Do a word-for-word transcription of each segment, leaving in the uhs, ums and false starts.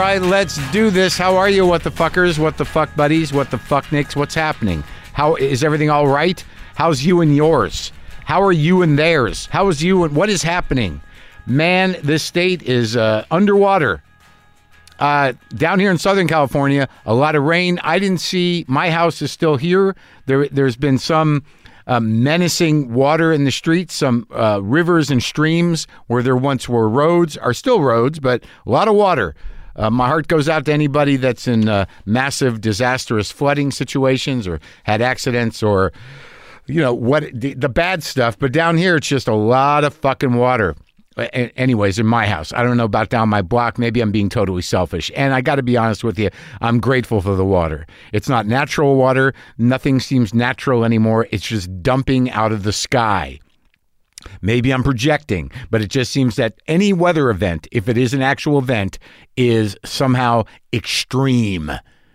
right, let's do this. How are you, what the fuckers, what the fuck buddies, what the fuck nicks? What's happening? How is everything all right? How's you and yours? How are you and theirs? How is you and what is happening? Man, this state is uh, underwater. Uh, down here in Southern California, a lot of rain. I didn't see, my house is still here. There, there's been some uh, menacing water in the streets, some uh, rivers and streams where there once were roads, are still roads, but a lot of water. Uh, my heart goes out to anybody that's in uh, massive, disastrous flooding situations or had accidents or, you know, what the, the bad stuff. But down here, it's just a lot of fucking water. Anyways, in my house. I don't know about down my block. Maybe I'm being totally selfish. And I got to be honest with you, I'm grateful for the water. It's not natural water. Nothing seems natural anymore. It's just dumping out of the sky. Maybe I'm projecting, but it just seems that any weather event, if it is an actual event, is somehow extreme.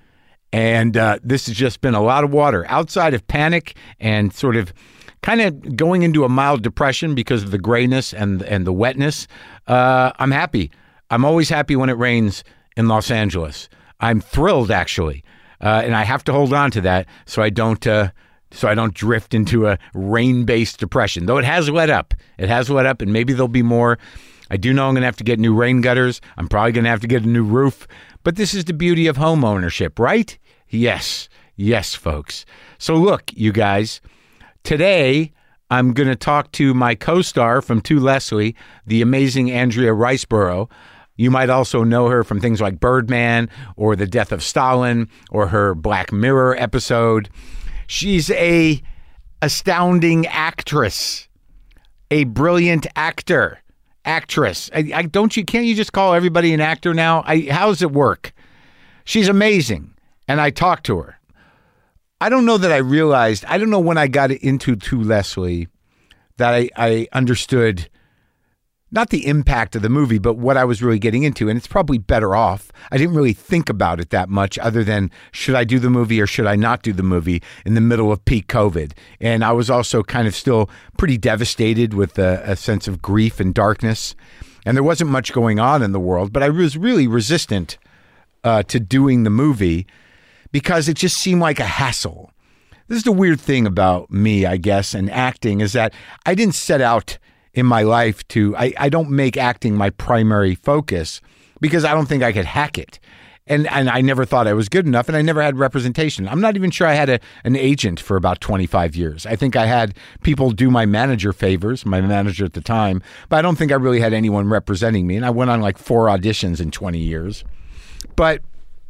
And uh, this has just been a lot of water. Outside of panic and sort of kind of going into a mild depression because of the grayness and and the wetness, uh, I'm happy. I'm always happy when it rains in Los Angeles. I'm thrilled, actually, uh, and I have to hold on to that so I don't uh, so I don't drift into a rain-based depression. Though it has let up, it has let up, and maybe there'll be more. I do know I'm going to have to get new rain gutters. I'm probably going to have to get a new roof. But this is the beauty of home ownership, right? Yes, yes, folks. So look, you guys. Today, I'm going to talk to my co-star from To Leslie, the amazing Andrea Riseborough. You might also know her from things like Birdman or The Death of Stalin or her Black Mirror episode. She's a astounding actress, a brilliant actor, actress. I, I don't you can't you just call everybody an actor now? I, how does it work? She's amazing, and I talked to her. I don't know that I realized, I don't know when I got into To Leslie that I, I understood not the impact of the movie, but what I was really getting into. And it's probably better off. I didn't really think about it that much other than should I do the movie or should I not do the movie in the middle of peak COVID. And I was also kind of still pretty devastated with a, a sense of grief and darkness. And there wasn't much going on in the world, but I was really resistant uh, to doing the movie because it just seemed like a hassle. This is the weird thing about me, I guess, and acting is that I didn't set out in my life to, I, I don't make acting my primary focus because I don't think I could hack it. And and I never thought I was good enough, and I never had representation. I'm not even sure I had a, an agent for about twenty-five years. I think I had people do my manager favors, my manager at the time, but I don't think I really had anyone representing me. And I went on like four auditions in twenty years. But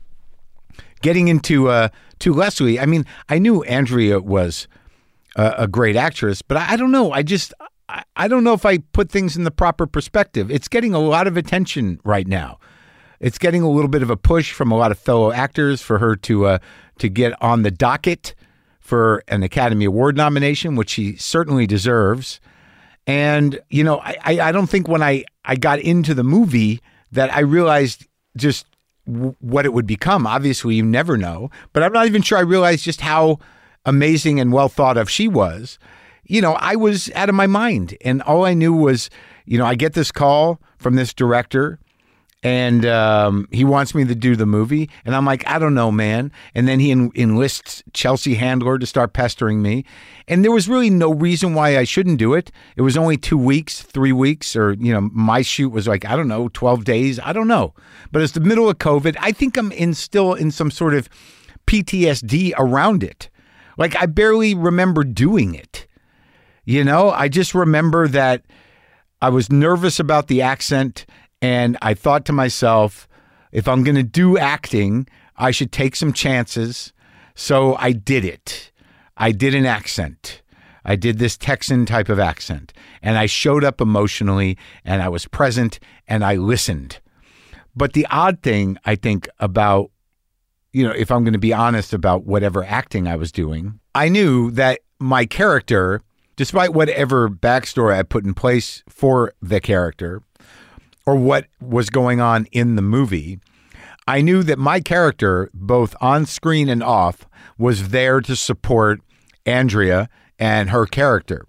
getting into uh, To Leslie, I mean, I knew Andrea was a, a great actress, but I, I don't know. I just, I, I don't know if I put things in the proper perspective. It's getting a lot of attention right now. It's getting a little bit of a push from a lot of fellow actors for her to uh, to get on the docket for an Academy Award nomination, which she certainly deserves. And, you know, I, I, I don't think when I, I got into the movie that I realized just what it would become. Obviously, you never know, but I'm not even sure I realized just how amazing and well thought of she was. You know, I was out of my mind, and all I knew was, you know, I get this call from this director, and um, he wants me to do the movie, and I'm like, I don't know, man. And then he en- enlists Chelsea Handler to start pestering me, and there was really no reason why I shouldn't do it. It was only two weeks, three weeks, or, you know, my shoot was like, I don't know, twelve days. I don't know. But it's the middle of COVID. I think I'm in still in some sort of P T S D around it. Like, I barely remember doing it. You know, I just remember that I was nervous about the accent, and I thought to myself, if I'm going to do acting, I should take some chances. So I did it. I did an accent. I did this Texan type of accent, and I showed up emotionally, and I was present, and I listened. But the odd thing, I think, about, you know, if I'm going to be honest about whatever acting I was doing, I knew that my character, despite whatever backstory I put in place for the character or what was going on in the movie, I knew that my character, both on screen and off, was there to support Andrea and her character.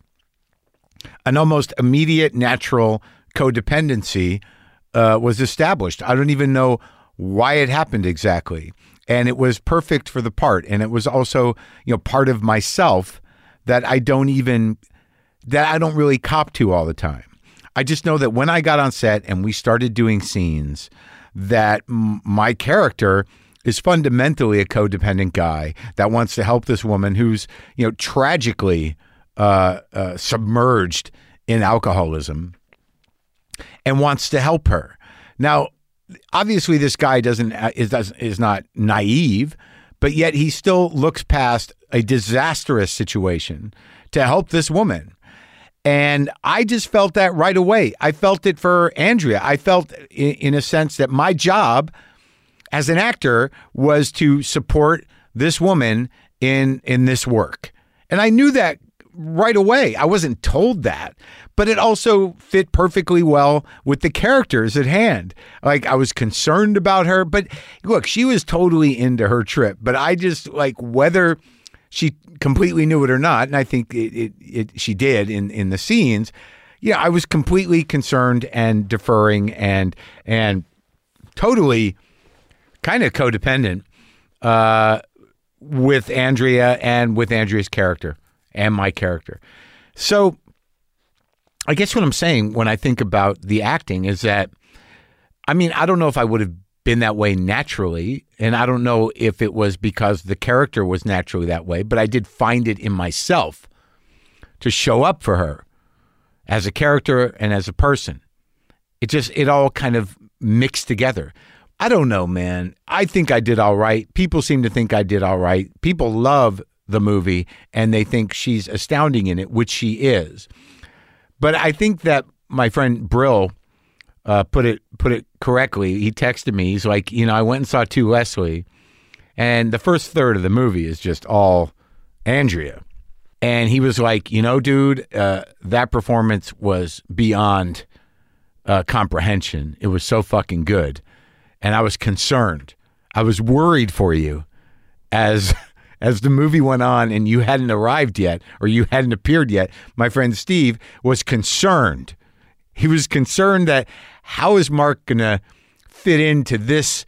An almost immediate, natural codependency uh, was established. I don't even know why it happened exactly. And it was perfect for the part. And it was also, you know, part of myself that I don't even, that I don't really cop to all the time. I just know that when I got on set and we started doing scenes, that m- my character is fundamentally a codependent guy that wants to help this woman who's, you know, tragically uh, uh, submerged in alcoholism and wants to help her. Now, obviously, this guy doesn't is doesn't, is not naive, but yet he still looks past a disastrous situation to help this woman. And I just felt that right away. I felt it for Andrea. I felt in, in a sense that my job as an actor was to support this woman in in this work. And I knew that right away. I wasn't told that, but it also fit perfectly well with the characters at hand. Like, I was concerned about her, but look, she was totally into her trip, but I just, like, whether she completely knew it or not, and I think it, it, it she did in, in the scenes, yeah, I was completely concerned and deferring and, and totally kind of codependent uh, with Andrea and with Andrea's character and my character. So I guess what I'm saying when I think about the acting is that, I mean, I don't know if I would have been that way naturally, and I don't know if it was because the character was naturally that way, but I did find it in myself to show up for her as a character and as a person. It just, it all kind of mixed together. I don't know, man. I think I did all right. People seem to think I did all right. People love the movie and they think she's astounding in it, which she is. But I think that my friend Brill uh, put it put it correctly. He texted me. He's like, you know, I went and saw To Leslie, and the first third of the movie is just all Andrea. And he was like, you know, dude, uh, that performance was beyond uh, comprehension. It was so fucking good. And I was concerned. I was worried for you as as the movie went on and you hadn't arrived yet or you hadn't appeared yet. My friend Steve was concerned. He was concerned that how is Mark going to fit into this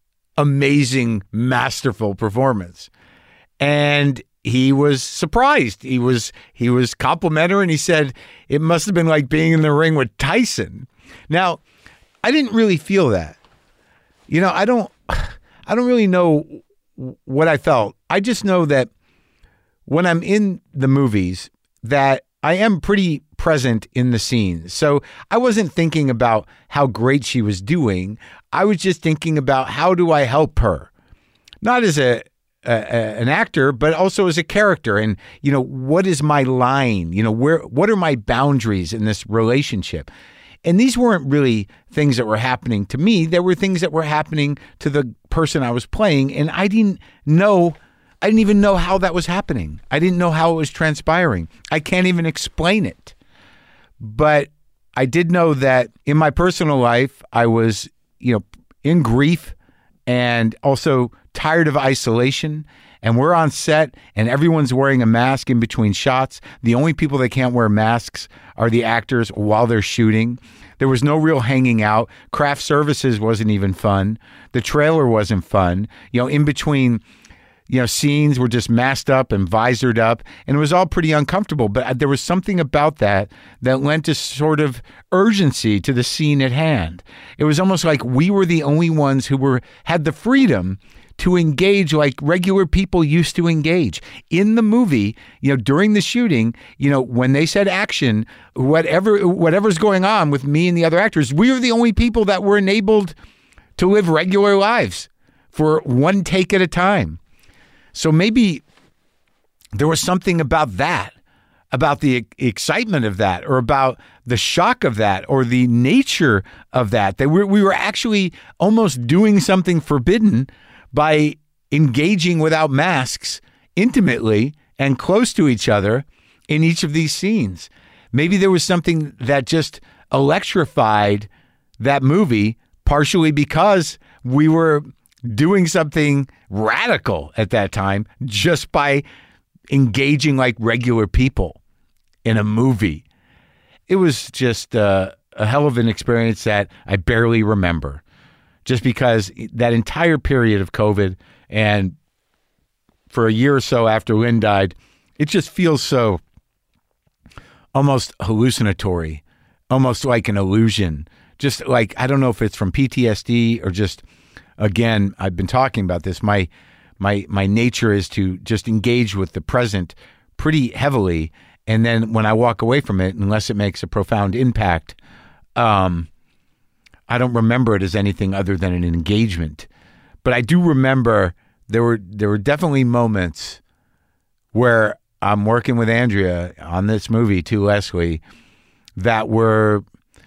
amazing, masterful performance? And he was surprised. He was he was complimentary, and he said it must have been like being in the ring with Tyson. Now, I didn't really feel that. You know, I don't I don't really know what I felt. I just know that when I'm in the movies that I am pretty present in the scenes. So I wasn't thinking about how great she was doing. I was just thinking about how do I help her? Not as a, a, a an actor, but also as a character. And, you know, what is my line? You know, where what are my boundaries in this relationship? And these weren't really things that were happening to me. They were things that were happening to the person I was playing. And I didn't know, I didn't even know how that was happening. I didn't know how it was transpiring. I can't even explain it. But I did know that in my personal life, I was, you know, in grief and also tired of isolation. And we're on set and everyone's wearing a mask in between shots. The only people that can't wear masks are the actors while they're shooting. There was no real hanging out. Craft services wasn't even fun. The trailer wasn't fun. You know, in between, you know, scenes were just masked up and visored up, and it was all pretty uncomfortable. But there was something about that that lent a sort of urgency to the scene at hand. It was almost like we were the only ones who were had the freedom to engage like regular people used to engage. In the movie, you know, during the shooting, you know, when they said action, whatever whatever's going on with me and the other actors, we were the only people that were enabled to live regular lives for one take at a time. So maybe there was something about that, about the excitement of that, or about the shock of that, or the nature of that, that we we were actually almost doing something forbidden by engaging without masks intimately and close to each other in each of these scenes. Maybe there was something that just electrified that movie, partially because we were doing something radical at that time just by engaging like regular people in a movie. It was just uh, a hell of an experience that I barely remember. just because that entire period of COVID and for a year or so after Lynn died, it just feels so almost hallucinatory, almost like an illusion. Just like, I don't know if it's from P T S D or just, again, I've been talking about this. My my my nature is to just engage with the present pretty heavily. And then when I walk away from it, unless it makes a profound impact, um, I don't remember it as anything other than an engagement. But I do remember there were there were definitely moments where I'm working with Andrea on this movie, To Leslie, that were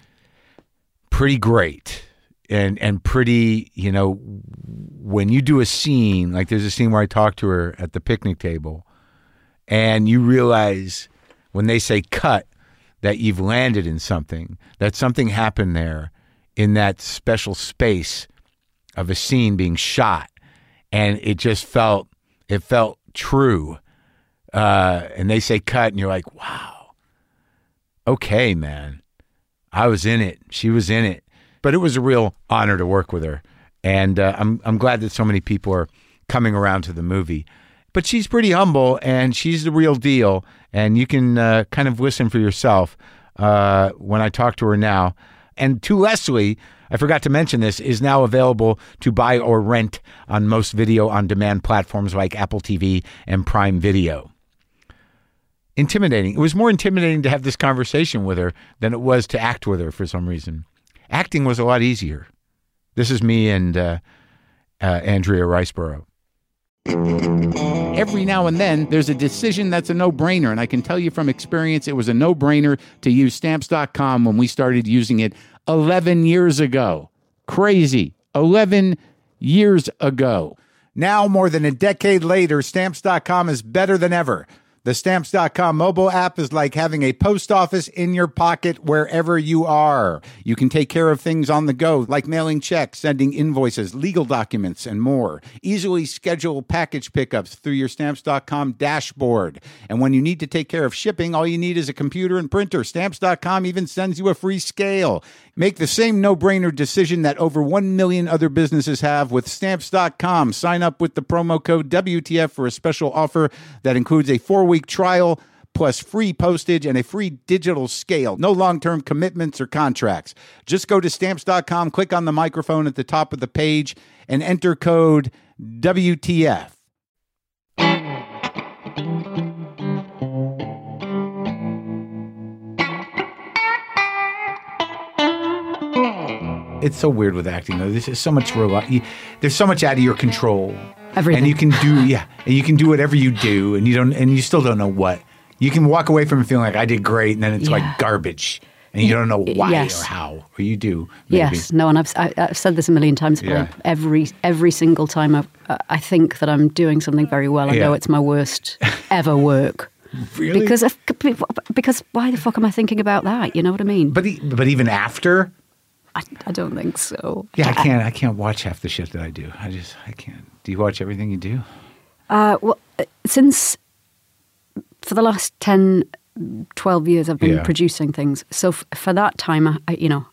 pretty great and and pretty, you know, when you do a scene, like there's a scene where I talk to her at the picnic table and you realize when they say cut that you've landed in something, that something happened there in that special space of a scene being shot. And it just felt, it felt true. Uh, and they say cut and you're like, wow, okay, man, I was in it. She was in it. But it was a real honor to work with her. And uh, I'm I'm glad that so many people are coming around to the movie. But she's pretty humble and she's the real deal. And you can uh, kind of listen for yourself uh, when I talk to her now. And To Leslie, I forgot to mention this, is now available to buy or rent on most video-on-demand platforms like Apple T V and Prime Video. Intimidating. It was more intimidating to have this conversation with her than it was to act with her for some reason. Acting was a lot easier. This is me and uh, uh, Andrea Riseborough. Every now and then, there's a decision that's a no-brainer, and I can tell you from experience, it was a no-brainer to use Stamps dot com when we started using it eleven years ago. Crazy. eleven years ago. Now, more than a decade later, Stamps dot com is better than ever. The Stamps dot com mobile app is like having a post office in your pocket wherever you are. You can take care of things on the go, like mailing checks, sending invoices, legal documents, and more. Easily schedule package pickups through your Stamps dot com dashboard. And when you need to take care of shipping, all you need is a computer and printer. Stamps dot com even sends you a free scale. Make the same no-brainer decision that over one million other businesses have with Stamps dot com. Sign up with the promo code W T F for a special offer that includes a four-week trial plus free postage and a free digital scale. No long-term commitments or contracts. Just go to Stamps dot com, click on the microphone at the top of the page, and enter code W T F. It's so weird with acting, though. There's so much rel- There's so much out of your control. Everything. And you can do, yeah, and you can do whatever you do, and you don't, and you still don't know what. You can walk away from it feeling like I did great, and then it's yeah. like garbage, and you don't know why yes. or how, or you do. Maybe. Yes, no, and I've I, I've said this a million times, but Yeah. I, every every single time I I think that I'm doing something very well, I Yeah. know it's my worst ever work. Really? Because of, because why the fuck am I thinking about that? You know what I mean? But e- but even after, I, I don't think so. yeah, I can't I can't watch half the shit that I do. I just I can't. Do you watch everything you do? Uh, well, since for the last ten, twelve years, I've been Yeah. producing things. So f- for that time, I, I, you know,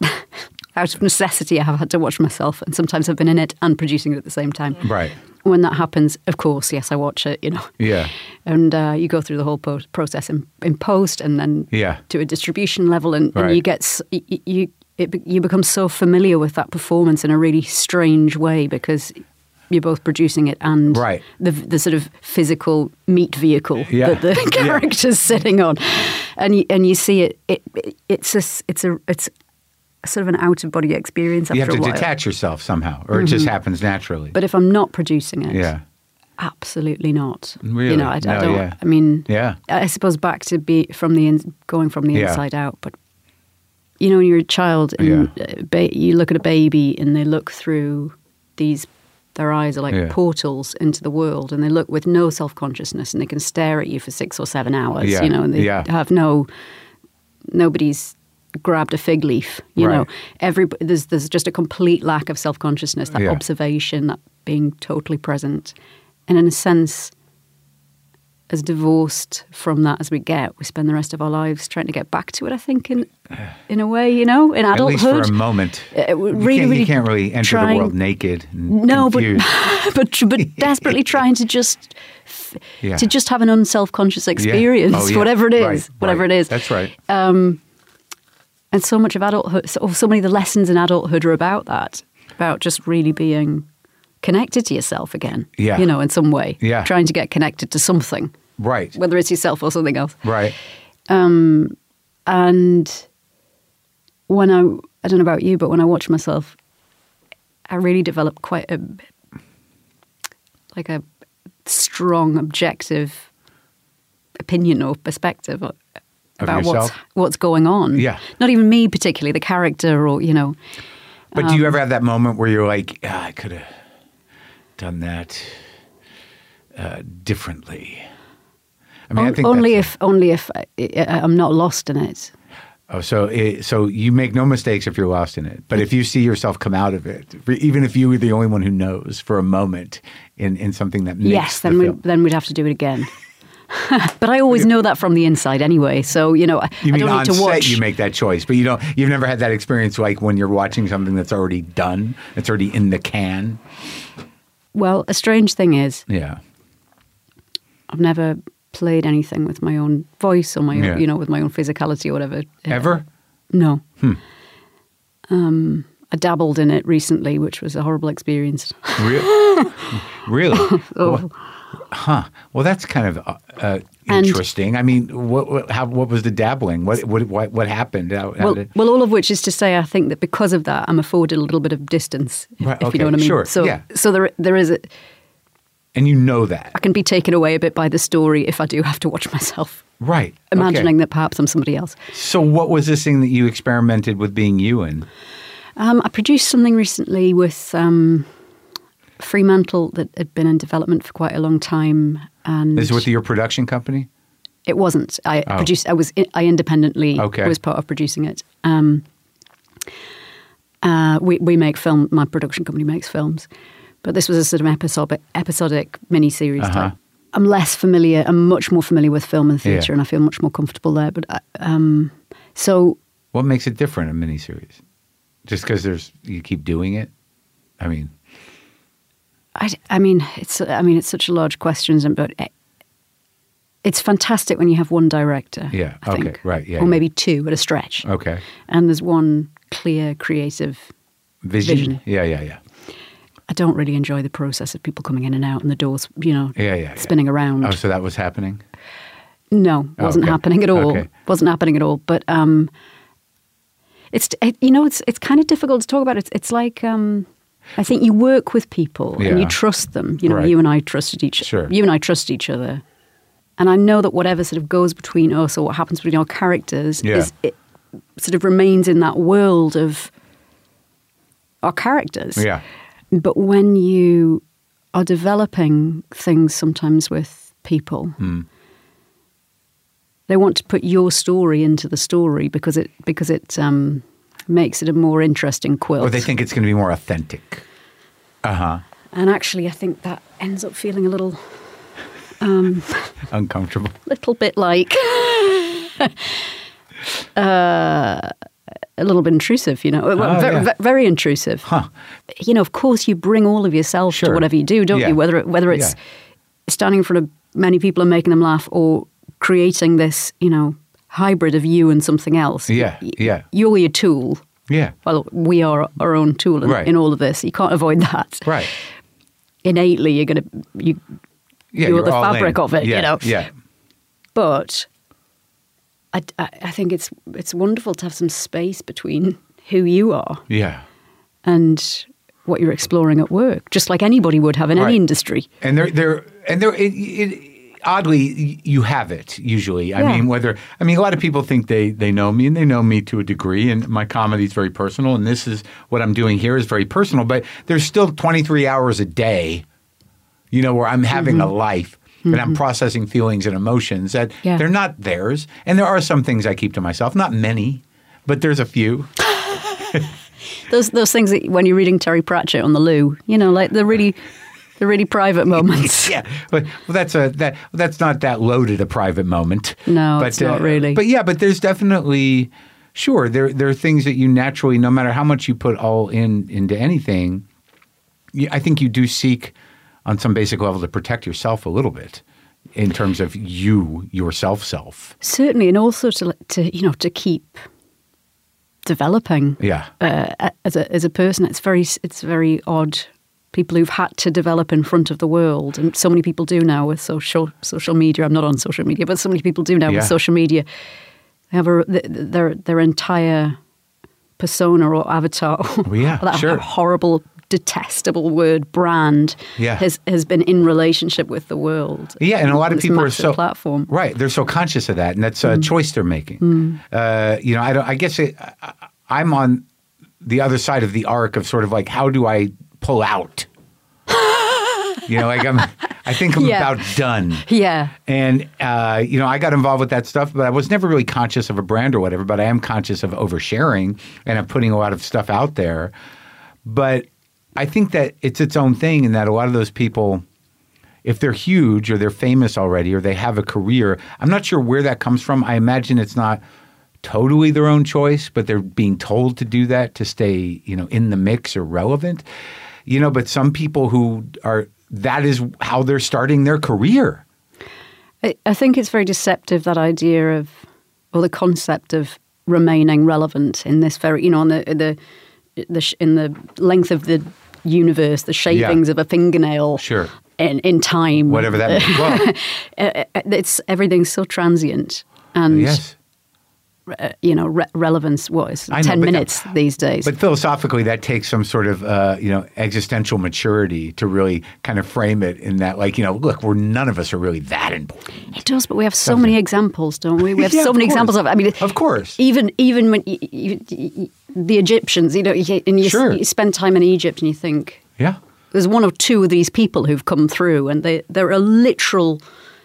out of necessity, I have had to watch myself, and sometimes I've been in it and producing it at the same time. Right. When that happens, of course, yes, I watch it. You know. Yeah. And uh, you go through the whole po- process in, in post, and then Yeah. to a distribution level, and, Right. and you get s- you. you it, be- you become so familiar with that performance in a really strange way because you're both producing it and Right. the the sort of physical meat vehicle Yeah. that the Yeah. character's sitting on, and you, and you see it. It, it it's a s- it's a it's a sort of an out of body experience. After You have to a while. detach yourself somehow, or it just happens naturally. But if I'm not producing it, yeah. absolutely not. Really? You know, I, I No, don't. yeah. I mean, Yeah. I suppose back to be from the in, going from the Yeah. inside out, but. You know, when you're a child and Yeah. uh, ba- you look at a baby and they look through these, their eyes are like Yeah. portals into the world, and they look with no self-consciousness, and they can stare at you for six or seven hours, Yeah. you know, and they Yeah. have no, nobody's grabbed a fig leaf, you Right. know. Every, there's, there's just a complete lack of self-consciousness, that Yeah. observation, that being totally present. And in a sense, as divorced from that as we get. We spend the rest of our lives trying to get back to it, I think, in in a way, you know, in At adulthood. least for a moment. Uh, you, really, can't, really you can't really enter trying, the world naked and no, confused. but but but desperately trying to just f- Yeah. to just have an unself-conscious experience, Oh, yeah. whatever it is, Right, whatever right. it is. That's right. Um, and so much of adulthood, so, so many of the lessons in adulthood are about that, about just really being connected to yourself again. Yeah. You know, in some way. Yeah. Trying to get connected to something, Right. whether it's yourself or something else. Right. Um, and when I, I don't know about you, but when I watch myself, I really develop quite a, like a strong, objective opinion or perspective about what's yourself? what's going on. Yeah. Not even me particularly, the character, or you know. But do you ever have that moment where you're like, ah, I could have done that uh, differently? I mean, I On- think only that's- if only if I, I'm not lost in it. Oh, so it, so you make no mistakes if you're lost in it. But if you see yourself come out of it, even if you were the only one who knows for a moment in, in something that makes Yes, the then we film. then we'd have to do it again. But I always know that from the inside anyway. So you know, I, You I mean don't on need to set watch. you make that choice, but you don't. You've never had that experience like when you're watching something that's already done, it's already in the can. Well, a strange thing is, Yeah. I've never played anything with my own voice or my Yeah. own, you know, with my own physicality or whatever. Ever? No. Hmm. Um, I dabbled in it recently, which was a horrible experience. Really? really? Oh. Well, huh. Well, that's kind of uh, uh, And- interesting. I mean, what what, how, what was the dabbling? What what what, what happened? How, how Well, did, well, all of which is to say, I think that because of that, I'm afforded a little bit of distance, if, Right, if okay, you know what I mean. sure, So, yeah. so there, there is a. and you know that, I can be taken away a bit by the story if I do have to watch myself, right? imagining okay. that perhaps I'm somebody else. So, what was this thing that you experimented with being you in? Um, I produced something recently with um, Fremantle that had been in development for quite a long time, and Is it with your production company? it wasn't. I Oh. produced. I was. I independently Okay. was part of producing it. Um, uh, we we make film. My production company makes films, but this was a sort of episodic episodic miniseries Uh-huh. type. I'm less familiar. I'm much more familiar with film and theatre, Yeah. and I feel much more comfortable there. But I, um, so What makes it different in miniseries? Just because there's you keep doing it? I mean, I, I mean, it's I mean, it's such a large question, but it, it's fantastic when you have one director. Yeah, I okay, think, right, yeah, or yeah. maybe two at a stretch. okay. And there's one clear creative Vision? vision. Yeah, yeah, yeah. I don't really enjoy the process of people coming in and out and the doors, you know, Yeah, yeah, yeah. spinning around. Oh, so that was happening? No, Oh, wasn't okay. happening at all. Okay. Wasn't happening at all. But um, it's it, you know, it's it's kind of difficult to talk about. It's it's like um, I think you work with people Yeah. and you trust them. You know, Right. you and I trusted each. Sure. You and I trust each other, and I know that whatever sort of goes between us or what happens between our characters Yeah. is it sort of remains in that world of our characters. Yeah. But when you are developing things sometimes with people, Hmm. they want to put your story into the story because it because it um, makes it a more interesting quilt. Or they think it's going to be more authentic. Uh-huh. and actually, I think that ends up feeling a little Uncomfortable. little bit like uh, a little bit intrusive, you know, well, Oh, very, yeah. very intrusive. Huh. You know, of course, you bring all of yourself Sure. to whatever you do, don't Yeah. you? Whether it, whether it's Yeah. standing in front of many people and making them laugh, or creating this, you know, hybrid of you and something else. Yeah, Y- yeah. You're your tool. Yeah. Well, we are our own tool in, Right. in all of this. You can't avoid that. Right. Innately, you're going to you. Yeah, You're you're the all fabric in. of it, you Yeah, know. Yeah. But I, I, I think it's it's wonderful to have some space between who you are Yeah. and what you're exploring at work, just like anybody would have in Right. any industry. And they're they're and they're it, it, oddly you have it usually. I Yeah. mean, whether I mean a lot of people think they they know me and they know me to a degree, and my comedy is very personal, and this is what I'm doing here is very personal. But there's still twenty-three hours a day, you know, where I'm having Mm-hmm. a life. And I'm processing feelings and emotions that Yeah. they're not theirs. And there are some things I keep to myself. Not many, but there's a few. Those those things that when you're reading Terry Pratchett on the loo, you know, like the really The really private moments. Yeah, but well, that's a that that's not that loaded a private moment. No, but, it's not uh, really. But yeah, but there's definitely sure there there are things that you naturally, no matter how much you put all in into anything, you, I think you do seek on some basic level to protect yourself a little bit in terms of you yourself self. Certainly, and also to to you know to keep developing. Yeah. Uh, as a as a person, it's very it's very odd. People who've had to develop in front of the world, and so many people do now with social social media. I'm not on social media, but so many people do now Yeah. with social media. They have a their their entire persona or avatar. Oh, yeah, that sure. horrible, detestable word brand Yeah. has has been in relationship with the world. Yeah, and a lot on of this people are massive so platform. right. They're so conscious of that, and that's a choice they're making. Uh, you know, I don't. I guess it, I, I'm on the other side of the arc of sort of like, how do I pull out? You know, like I'm. I think I'm Yeah. about done. Yeah. And uh, you know, I got involved with that stuff, but I was never really conscious of a brand or whatever. But I am conscious of oversharing and of putting a lot of stuff out there. But I think that it's its own thing, and that a lot of those people, if they're huge or they're famous already or they have a career, I'm not sure where that comes from. I imagine it's not totally their own choice, but they're being told to do that to stay, you know, in the mix or relevant. You know, but some people who are, that is how they're starting their career. I, I think it's very deceptive, that idea of, or the concept of remaining relevant in this very, you know, on the the, the sh- in the length of the universe, the shavings Yeah. of a fingernail. Sure. In, in time, Whatever that means. Well, it's everything's so transient, and yes. uh, you know, re- relevance. What is I know, ten but minutes that- these days? But philosophically, that takes some sort of, uh, you know, existential maturity to really kind of frame it in that, like, you know, look, we're none of us are really that important. It does, but we have so many examples, don't we? We have Yeah, so of many course. examples of. I mean, Of course. even even when you, you, you, the Egyptians, you know, you, and you, Sure. you spend time in Egypt and you think, Yeah. there's one or two of these people who've come through, and they they're a literal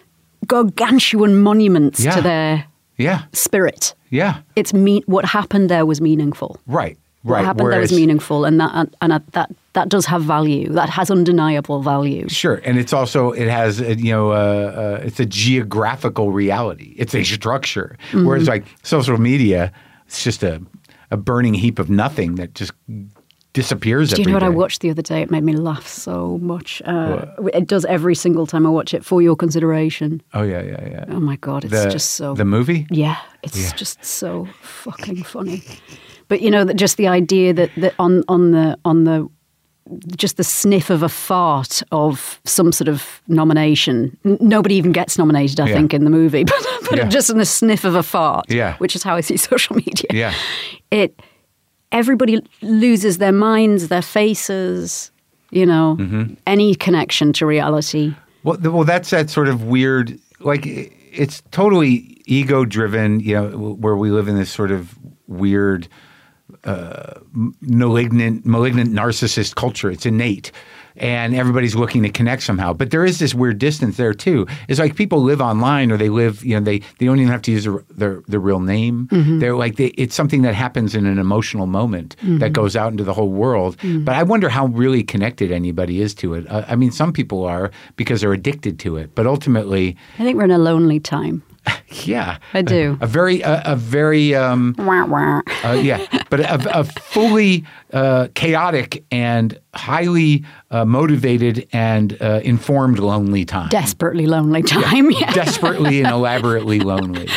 gargantuan monuments Yeah. to their Yeah. spirit. Yeah. It's mean what happened there was meaningful. Right. What Right. happened there was Whereas- meaningful, and that and, and that that does have value. That has undeniable value. Sure, and it's also it has uh, you know uh, uh, it's a geographical reality. It's a structure. Mm-hmm. Whereas like social media, it's just a a burning heap of nothing that just disappears. Do you every know what I day. watched the other day? It made me laugh so much. Uh, it does every single time I watch it. For Your Consideration. Oh yeah, yeah, yeah. Oh my God, it's the, just so. the movie. Yeah, it's Yeah. just so fucking funny. But you know, that just the idea that, that on on the on the just the sniff of a fart of some sort of nomination. N- nobody even gets nominated, I Yeah. think, in the movie. But, but Yeah. just in the sniff of a fart, Yeah. which is how I see social media. Yeah. It everybody loses their minds, their faces, you know, Mm-hmm. any connection to reality. Well, th- well, that's that sort of weird. Like i- it's totally ego-driven. You know, w- where we live in this sort of weird, uh, m- malignant, malignant narcissist culture. It's innate, and everybody's looking to connect somehow. But there is this weird distance there too. It's like people live online, or they live. You know, they they don't even have to use their their, their real name. They're like they, it's something that happens in an emotional moment that goes out into the whole world. But I wonder how really connected anybody is to it. Uh, I mean, some people are because they're addicted to it. But ultimately, I think we're in a lonely time. yeah, I do. A, a very a, a very um, Wah, wah. uh, yeah, but a, a fully uh, chaotic and highly uh, motivated and uh, informed lonely time. Desperately lonely time. Yeah. Desperately and elaborately lonely.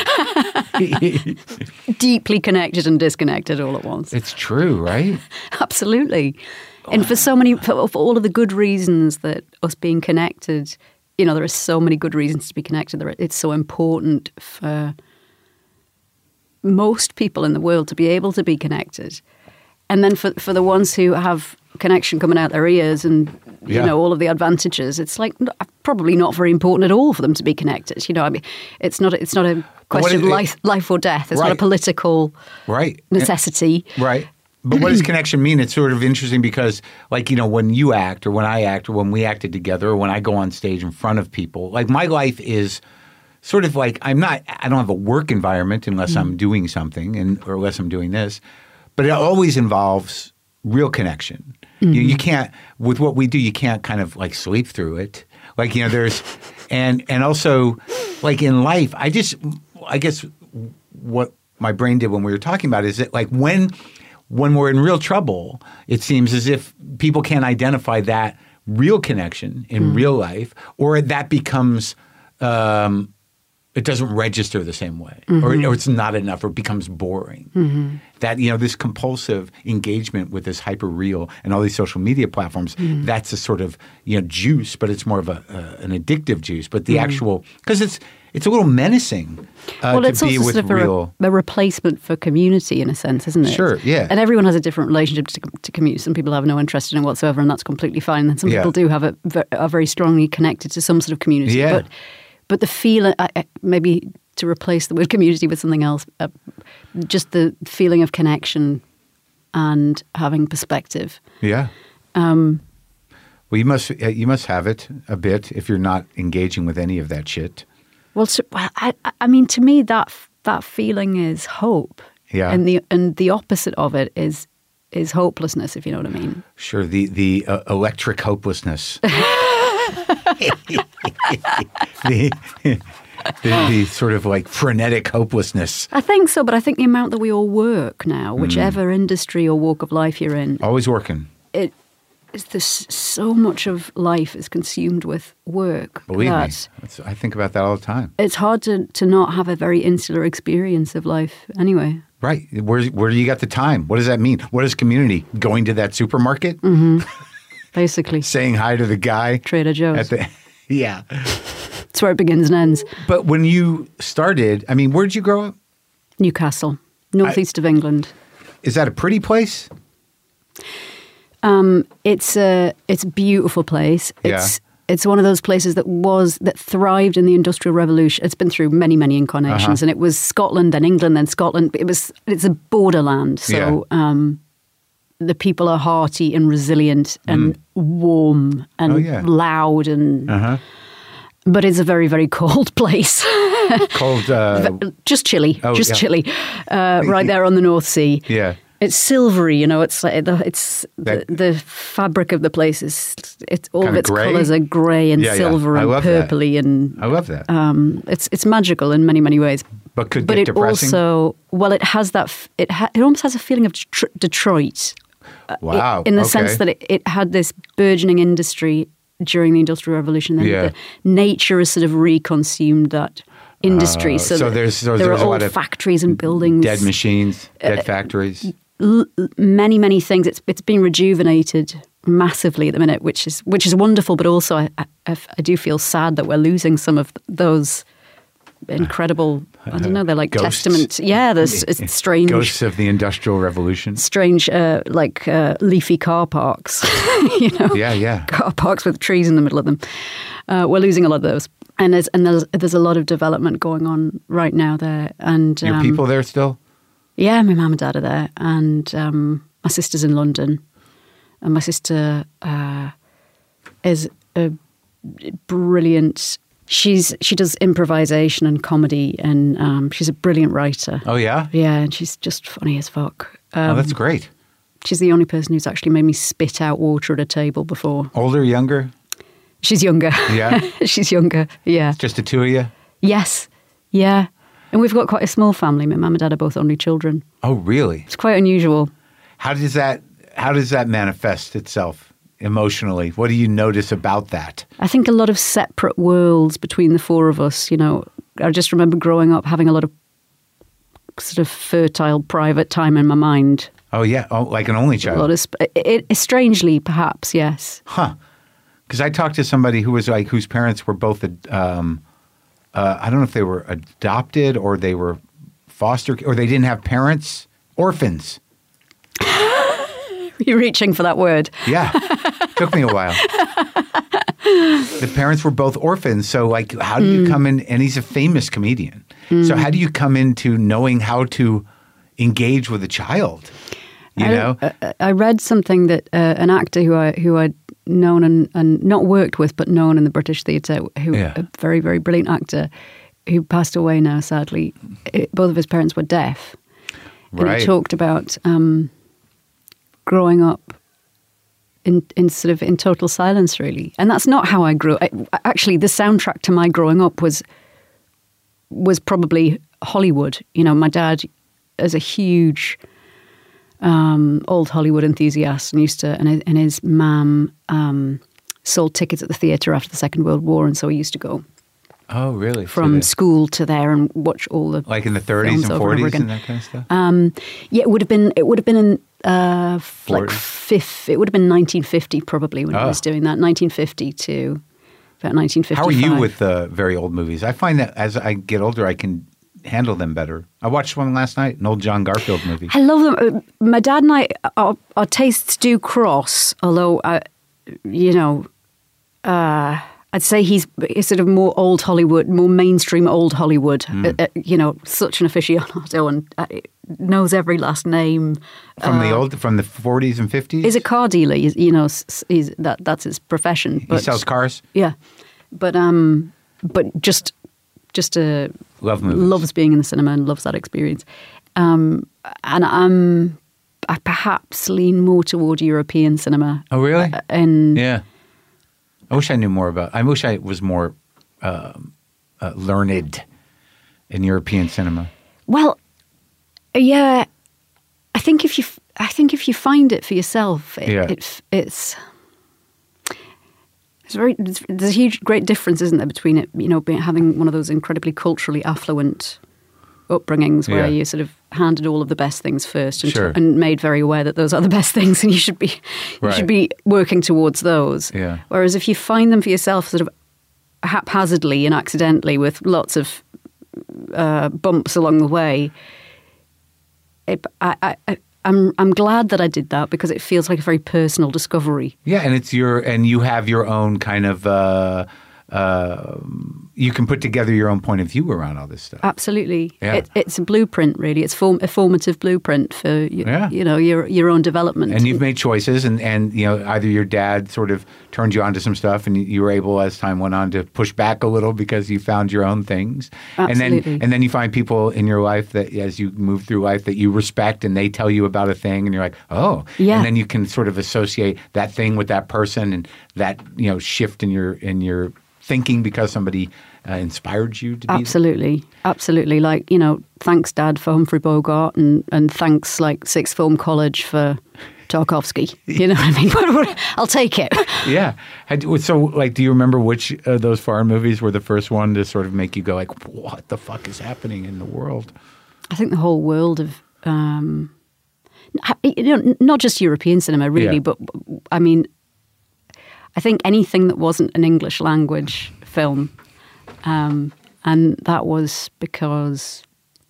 Deeply connected and disconnected all at once. It's true, right? Absolutely. And for so many, for, for all of the good reasons that us being connected, you know, there are so many good reasons to be connected. There, it's so important for most people in the world to be able to be connected. And then for for the ones who have connection coming out their ears and, you Yeah. know, all of the advantages, it's like probably not very important at all for them to be connected. You know, I mean, it's not, it's not a question it- of life, life or death. It's not a Right. political Right. necessity. Right. But what does connection mean? It's sort of interesting because, like, you know, when you act or when I act or when we acted together or when I go on stage in front of people, like my life is sort of like I'm not – I don't have a work environment unless I'm doing something and or unless I'm doing this. But it always involves real connection. You, you can't, with what we do, you can't kind of like sleep through it. Like, you know, there's, and, and also like in life, I just, I guess what my brain did when we were talking about it is that like when, when we're in real trouble, it seems as if people can't identify that real connection in mm. real life, or that becomes, um, it doesn't register the same way, mm-hmm. or, or it's not enough, or it becomes boring. Mm-hmm. That, you know, this compulsive engagement with this hyper real and all these social media platforms, mm-hmm. that's a sort of, you know, juice, but it's more of a uh, an addictive juice. But the mm-hmm. actual, because it's it's a little menacing uh, well, to it's be also with sort of real. A, a replacement for community in a sense, isn't it? Sure, yeah. And everyone has a different relationship to, to community. Some people have no interest in it whatsoever, and that's completely fine. And some yeah. people do have a, are very strongly connected to some sort of community. Yeah. But, but the feeling, maybe to replace the word community with something else, uh, just the feeling of connection and having perspective. Yeah. Um, well, you must you must have it a bit if you're not engaging with any of that shit. Well, so, I, I mean, to me, that that feeling is hope. Yeah. And the and the opposite of it is is hopelessness, if you know what I mean. Sure. The the uh, electric hopelessness. the, the, the sort of like frenetic hopelessness. I think so, but I think the amount that we all work now, whichever mm. industry or walk of life you're in, always working. It is this so much of life is consumed with work. Believe me, it's, I think about that all the time. It's hard to to not have a very insular experience of life, anyway. Right. Where where do you got the time? What does that mean? What is community? Going to that supermarket? Mm-hmm. Basically. Saying hi to the guy. Trader Joe's. At the, yeah. It's where it begins and ends. But when you started, I mean, where did you grow up? Newcastle, northeast I, of England. Is that a pretty place? Um, it's a it's a beautiful place. It's yeah. it's one of those places that was that thrived in the Industrial Revolution. It's been through many many incarnations, uh-huh. and it was Scotland, then England, then Scotland. It was it's a borderland. So. Yeah. Um, The people are hearty and resilient and mm. warm and oh, yeah. loud and, uh-huh. but it's a very very cold place. Cold, uh, just chilly, oh, just yeah. chilly, uh, right there on the North Sea. Yeah, it's silvery. You know, it's like the, it's that, the, the fabric of the place is it's all of its gray? colours are grey and yeah, silver yeah. and purpley that. and I love that. Um, it's it's magical in many many ways. But could but get it depressing. also well, it has that it ha- it almost has a feeling of Detr- Detroit. Wow. It, in the okay. sense that it, it had this burgeoning industry during the Industrial Revolution. Then yeah. the nature has sort of reconsumed that industry. Uh, so so there's so there there's are a old lot of factories and buildings. Dead machines, dead uh, factories. L- many, many things. It's it's been rejuvenated massively at the minute, which is which is wonderful. But also, I, I, I do feel sad that we're losing some of those incredible, I don't know, they're like Ghosts. testament. Yeah, there's it's strange. Ghosts of the Industrial Revolution. Strange, uh, like uh, leafy car parks, you know? Yeah, yeah. Car parks with trees in the middle of them. Uh, we're losing a lot of those. And there's, and there's, there's a lot of development going on right now there. And Your um, people there still? Yeah, my mum and dad are there. And um, my sister's in London. And my sister uh, is a brilliant... She's she does improvisation and comedy, and um, she's a brilliant writer. Oh yeah, yeah, and she's just funny as fuck. Um, oh, that's great. She's the only person who's actually made me spit out water at a table before. Older, younger? She's younger. Yeah, she's younger. Yeah, just the two of you. Yes, yeah, and we've got quite a small family. My mum and dad are both only children. Oh, really? It's quite unusual. How does that How does that manifest itself? Emotionally, what do you notice about that? I think a lot of separate worlds between the four of us. You know, I just remember growing up having a lot of sort of fertile private time in my mind. Oh yeah, oh, like an only child. A lot of sp- it, it, strangely, perhaps, yes. Huh? Because I talked to somebody who was like whose parents were both. Um, uh, I don't know if they were adopted or they were foster or they didn't have parents. Orphans. You're reaching for that word. Yeah. Took me a while. The parents were both orphans. So, like, how do you mm. come in? And he's a famous comedian. Mm. So, how do you come into knowing how to engage with a child? You I, know? I, I read something that uh, an actor who I who I'd known and, and not worked with, but known in the British theatre, who yeah. a very, very brilliant actor, who passed away now, sadly. It, both of his parents were deaf. Right. And he talked about... Um, growing up in in sort of in total silence, really. And that's not how I grew. I, actually, the soundtrack to my growing up was was probably Hollywood. You know, my dad is a huge um, old Hollywood enthusiast, and used to, and his, and his mum um, sold tickets at the theatre after the Second World War, and so he used to go Oh, really? from So school to there and watch all the like in the thirties films and over over forties again. and that kind of stuff? Um, yeah, it would have been. It would have been in uh, f- like Forty. fifth. It would have been nineteen fifty probably when Oh. I was doing that. nineteen fifty to about nineteen fifty-five. How are you with the very old movies? I find that as I get older, I can handle them better. I watched one last night, an old John Garfield movie. I love them. Uh, My dad and I, our, our tastes do cross. Although, uh, you know, uh, I'd say he's, he's sort of more old Hollywood, more mainstream old Hollywood. Uh, uh, you know, such an aficionado and uh, knows every last name. From the old, from the forties and fifties? He's a car dealer. He's, you know, s- he's, that that's his profession. He But, sells cars? Yeah, but um, but just just uh, Love movies. loves being in the cinema and loves that experience. Um, and I'm I perhaps lean more toward European cinema. Oh, really? Uh, and Yeah. I wish I knew more about. I wish I was more um, uh, learned in European cinema. well, yeah, I think if you f- I think if you find it for yourself, it, Yeah. it f- it's. It's very. It's, there's a huge, great difference, isn't there, between it, you know, being, having one of those incredibly culturally affluent upbringings where Yeah. you're sort of handed all of the best things first and, Sure. and made very aware that those are the best things, and you should be you Right. should be working towards those. Yeah. Whereas if you find them for yourself, sort of haphazardly and accidentally, with lots of uh, bumps along the way, it, I, I, I, I'm I'm glad that I did that, because it feels like a very personal discovery. Yeah, and it's your and you have your own kind of. Uh, uh, you can put together your own point of view around all this stuff. Absolutely, Yeah. it, it's a blueprint, really. It's form, a formative blueprint for you, Yeah. you know your your own development. And you've made choices, and, and you know either your dad sort of turned you onto some stuff, and you were able, as time went on, to push back a little because you found your own things. And Absolutely. then and then you find people in your life that, as you move through life, that you respect, and they tell you about a thing, and you're like, oh, Yeah. And then you can sort of associate that thing with that person, and that you know shift in your in your thinking because somebody uh, inspired you to be. Absolutely, absolutely. Like, you know, thanks, Dad, for Humphrey Bogart, and, and thanks, like, Sixth Form College for Tarkovsky. You know what I mean? I'll take it. Yeah. Had, so, like, do you remember which of those foreign movies were the first one to sort of make you go, like, what the fuck is happening in the world? I think the whole world of, um, you know, not just European cinema, really, Yeah. but, I mean, I think anything that wasn't an English language film. Um, and that was because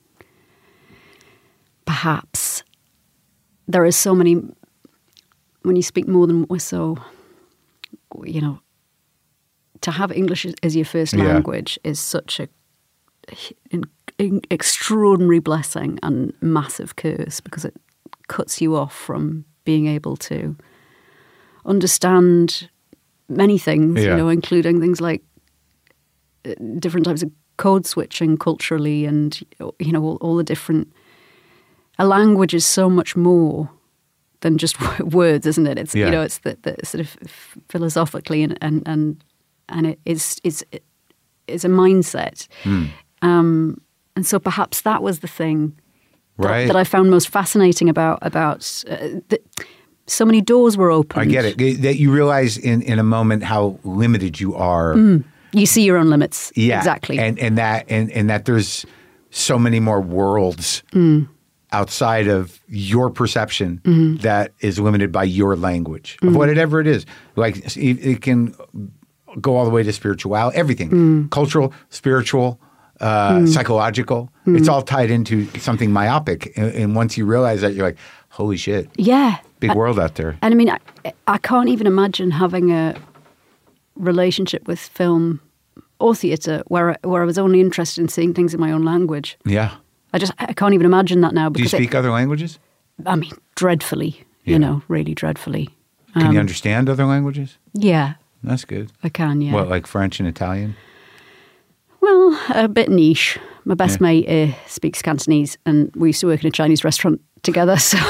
perhaps there are so many, when you speak more than so, you know, to have English as your first Yeah. language is such a an, an extraordinary blessing and massive curse, because it cuts you off from being able to understand many things, Yeah. you know, including things like uh, different types of code switching culturally, and, you know, all, all the different. A language is so much more than just words, isn't it? It's Yeah. you know, it's the, the sort of philosophically and and and, and it is it's it's a mindset, Hmm. um, and so perhaps that was the thing that, Right. that I found most fascinating about about uh, that. So many doors were opened. I get it. That you realize in, in a moment how limited you are. You see your own limits. Yeah. Exactly. And and that and, and that there's so many more worlds outside of your perception that is limited by your language of whatever it is. Like it, it can go all the way to spirituality, everything. Cultural, spiritual, uh, psychological. It's all tied into something myopic. And, and once you realize that, you're like, holy shit. yeah. Big world out there. And I mean, I, I can't even imagine having a relationship with film or theatre where where I was only interested in seeing things in my own language. Yeah. I just I can't even imagine that now. Do you Because speak it, other languages? I mean, dreadfully. Yeah. You know, really dreadfully. Can Um, you understand other languages? Yeah, That's good. I can. Yeah. What, like French and Italian? Well, a bit niche. My best Yeah. mate uh, speaks Cantonese, and we used to work in a Chinese restaurant together. So,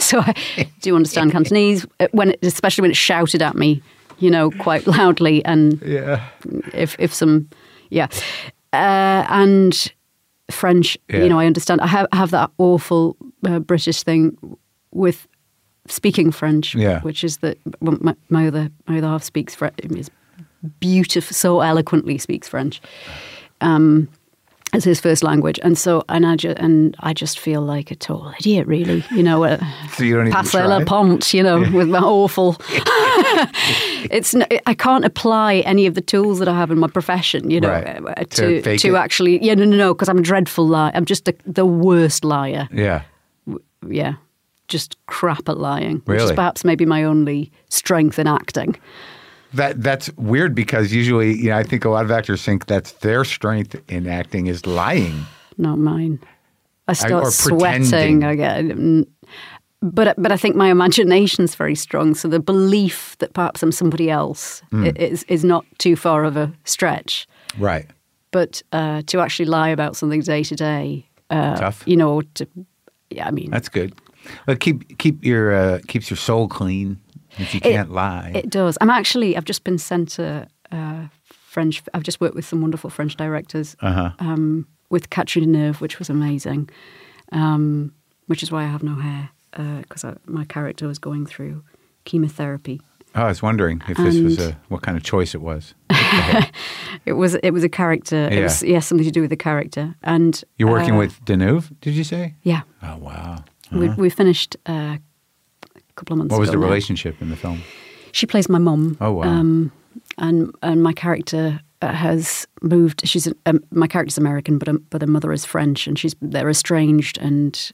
so I do understand Cantonese, when it, especially when it's shouted at me, you know, quite loudly. And Yeah. if if some, yeah, uh, and French, Yeah. you know, I understand. I have I have that awful uh, British thing with speaking French, Yeah. which is that well, my, my other my other half speaks French, is beautiful, so eloquently speaks French. Um, as his first language, and so and I just and I just feel like a total idiot, really. You know, uh, So you don't even passer try? la pente, you know, with my awful. It's n- I can't apply any of the tools that I have in my profession, you know, Right. uh, To to fake to it? actually. Yeah, no, no, no, because I'm a dreadful liar. I'm just a, the worst liar. Yeah. Yeah, just crap at lying, which Really? is perhaps maybe my only strength in acting. That that's weird because usually, you know, I think a lot of actors think that's their strength in acting is lying. Not mine. I start or sweating. pretending. I get, mm, but but I think my imagination's very strong. So the belief that perhaps I'm somebody else Hmm. i- is is not too far of a stretch. Right. But uh, to actually lie about something day to day, uh, Tough. you know, to yeah, I mean, That's good. But keep keep your uh, keeps your soul clean if you It- can't lie. it does. I'm actually. I've just been sent a, uh French. I've just worked with some wonderful French directors. Uh-huh. Um, with Catherine Deneuve, which was amazing. Um, which is why I have no hair because my character was going through chemotherapy. Oh, I was wondering if this was And- a what kind of choice it was. It was it was a character. It Yeah. was yeah something to do with the character. And You're working uh, with Deneuve, did you say? yeah. Oh, wow. We we finished uh, a couple of months. What was ago the now. relationship in the film? She plays my mum. Oh, wow. Um, and and my character uh, has moved. She's um, my character's American, but um, but her mother is French, and she's they're estranged, and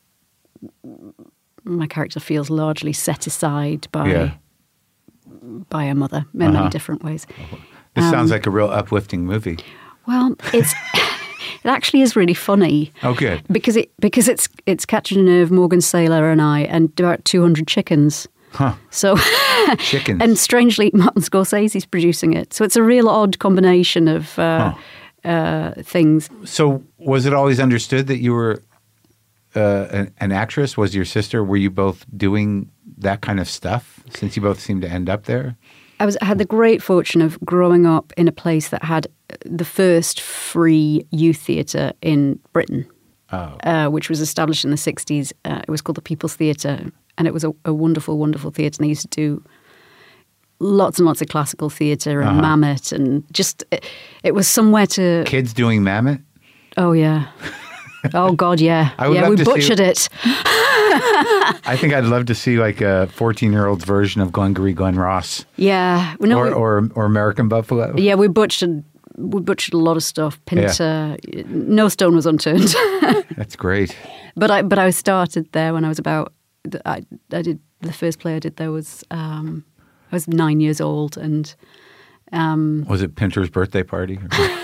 my character feels largely set aside by Yeah. by her mother in Uh-huh. many different ways. This Um, sounds like a real uplifting movie. Well, it's it actually is really funny. Oh, good. Because it because it's it's Catherine Deneuve, Morgan Saylor, and I, and about two hundred chickens. Huh. So, Chickens. and strangely, Martin Scorsese's producing it. So it's a real odd combination of uh, uh, things. So was it always understood that you were uh, an, an actress? Was your sister, were you both doing that kind of stuff since you both seemed to end up there? I was I had the great fortune of growing up in a place that had the first free youth theatre in Britain, Oh. uh, which was established in the sixties. Uh, it was called the People's Theatre, and it was a, a wonderful, wonderful theatre. And they used to do lots and lots of classical theatre and Uh-huh. Mammoth, and just it, it was somewhere to. Kids doing Mammoth? Oh yeah. Oh God, yeah, I would yeah. love We to see- butchered it. I think I'd love to see like a fourteen-year-old's version of Glengarry Glen Ross Yeah, no, or, we, or or American Buffalo. yeah, we butchered. We butchered a lot of stuff. Pinter, no stone was unturned. That's great. But I but I started there when I was about. I I did the first play I did there was um, I was nine years old, and um, Was it Pinter's birthday party?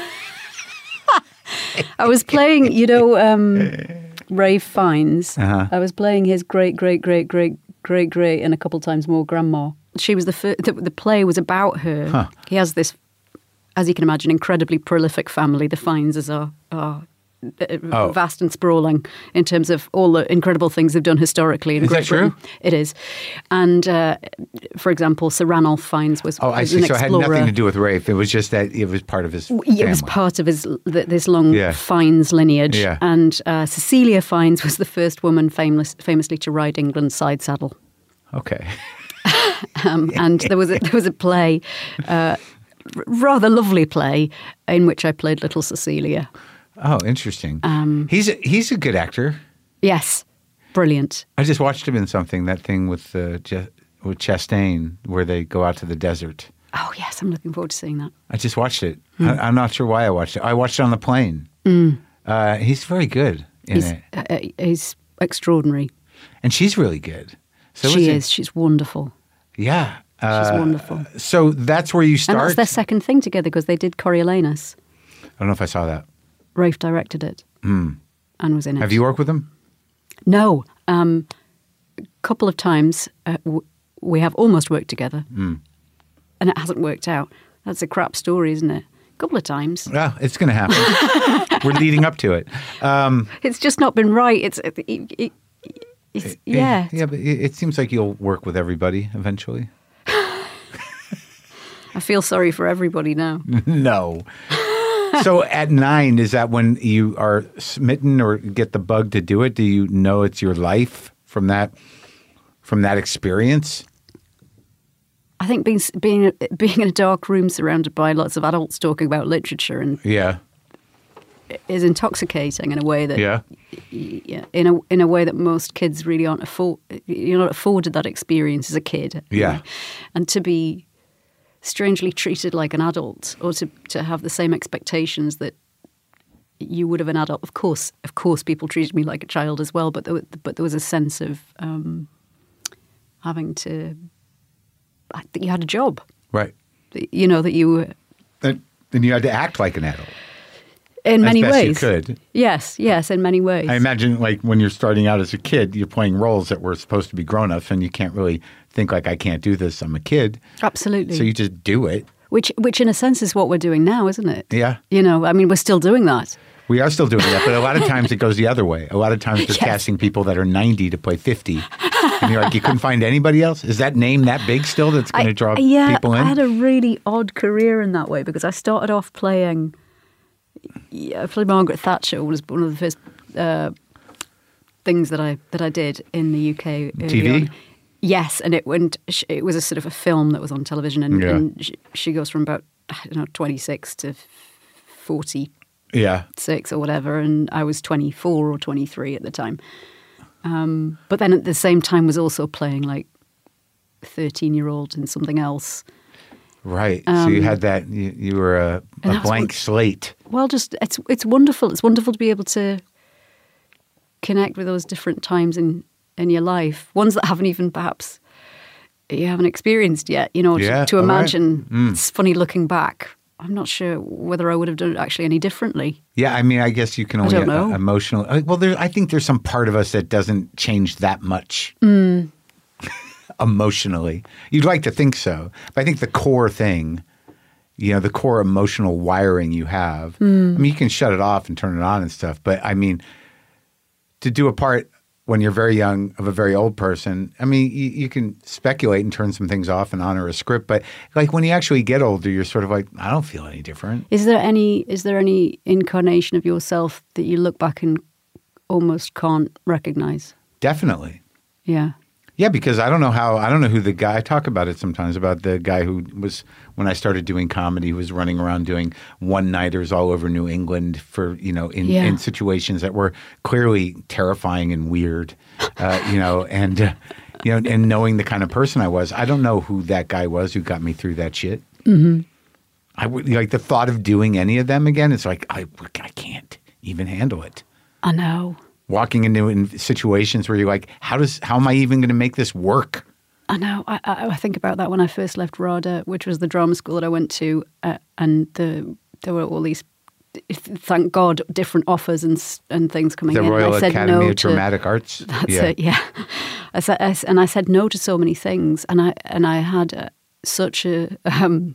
I was playing. You know, um, Rafe Fiennes. Uh-huh. I was playing his great great great great great great and a couple times more grandma. She was the first. The, the play was about her. Huh. He has this, as you can imagine, incredibly prolific family. The Fienneses are are uh, Oh. vast and sprawling in terms of all the incredible things they've done historically in Is that Great Britain. true? It is. And uh, for example, Sir Ranulph Fiennes was, Oh, I was see. an So it had explorer. nothing to do with Rafe. It was just that it was part of his It was family. part of his th- this long Yeah. Fiennes lineage. Yeah. And uh, Cecilia Fiennes was the first woman famous, famously to ride England's side saddle. Okay. Um, and there was a, there was a play, uh, r- rather lovely play, in which I played little Cecilia. Oh, interesting. Um, he's a, he's a good actor. Yes, brilliant. I just watched him in something. That thing with uh, Je- with Chastain, where they go out to the desert. Oh yes, I'm looking forward to seeing that. I just watched it. Hmm. I, I'm not sure why I watched it. I watched it on the plane. Uh, he's very good in He's, it, uh, he's extraordinary. and she's really good. So she it- is. She's wonderful. Yeah, She's uh, wonderful. So that's where you And start. that's their second thing together because they did Coriolanus. I don't know if I saw that. Rafe directed it and was in it. Have you worked with him? No. Um, a couple of times uh, w- we have almost worked together and it hasn't worked out. That's a crap story, isn't it? A couple of times. Yeah, it's going to happen. We're leading up to it. Um, It's just not been right. It's it, it, It's, yeah. Yeah, but it, it seems like you'll work with everybody eventually. I feel sorry for everybody now. No. So at nine, is that when you are smitten or get the bug to do it? Do you know it's your life from that from that experience? I think being being being in a dark room surrounded by lots of adults talking about literature and Yeah. is intoxicating in a way that Yeah. yeah, in a in a way that most kids really aren't afford. You're not afforded that experience as a kid. Yeah. And to be strangely treated like an adult, or to, to have the same expectations that you would have an adult. Of course, of course, people treated me like a child as well, but there, but there was a sense of um, having to, that you had a job. Right. You know, that you were. And, and you had to act like an adult. In many as best ways. you could. Yes, yes, in many ways. I imagine like when you're starting out as a kid, you're playing roles that were supposed to be grown-ups and you can't really think like, I can't do this, I'm a kid. Absolutely. So you just do it. Which, which in a sense is what we're doing now, isn't it? Yeah. You know, I mean, we're still doing that. We are still doing that, but a lot of times it goes the other way. A lot of times they're Yes. casting people that are ninety to play fifty. And you're like, you couldn't find anybody else? Is that name that big still that's going to draw yeah, people in? I had a really odd career in that way because I started off playing, yeah, I played Margaret Thatcher, was one of the first uh, things that I that I did in the U K. early T V? on. Yes, and it went. It was a sort of a film that was on television, and, Yeah. and she, she goes from about I don't know twenty-six to forty-six Yeah. or whatever, and I was twenty-four or twenty-three at the time. Um, but then at the same time was also playing like thirteen-year-old in something else. Right. so you had that, you, you were a, Um, and a that's blank what- slate. Well, just it's it's wonderful. It's wonderful to be able to connect with those different times in, in your life, ones that haven't even perhaps you haven't experienced yet. You know, Yeah, to, to all right. imagine. Mm. It's funny looking back. I'm not sure whether I would have done it actually any differently. Yeah, I mean, I guess you can only don't know. uh, emotional. uh, Well, there, I think there's some part of us that doesn't change that much Mm. emotionally. You'd like to think so, but I think the core thing, you know, the core emotional wiring you have. Mm. I mean, you can shut it off and turn it on and stuff, but I mean, to do a part when you're very young of a very old person, I mean, you, you can speculate and turn some things off and honor a script, but like when you actually get older, you're sort of like, I don't feel any different. Is there any is there any incarnation of yourself that you look back and almost can't recognize? Definitely. Yeah. Yeah, because I don't know how, I don't know who the guy, I talk about it sometimes, about the guy who was, when I started doing comedy, who was running around doing one-nighters all over New England for, you know, in, Yeah. in situations that were clearly terrifying and weird, uh, you know, and, uh, you know, and knowing the kind of person I was. I don't know who that guy was who got me through that shit. Mm-hmm. I would, like the thought of doing any of them again, it's like, I, I can't even handle it. I know. Walking into in situations where you're like, how does, how am I even going to make this work? I know. I, I, I think about that when I first left RADA, which was the drama school that I went to, uh, and the, there were all these, thank God, different offers and s- and things coming The in. Royal I said Academy no of to, Dramatic Arts. That's yeah. it. Yeah, I said, I, s- and I said no to so many things, and I and I had uh, such a um,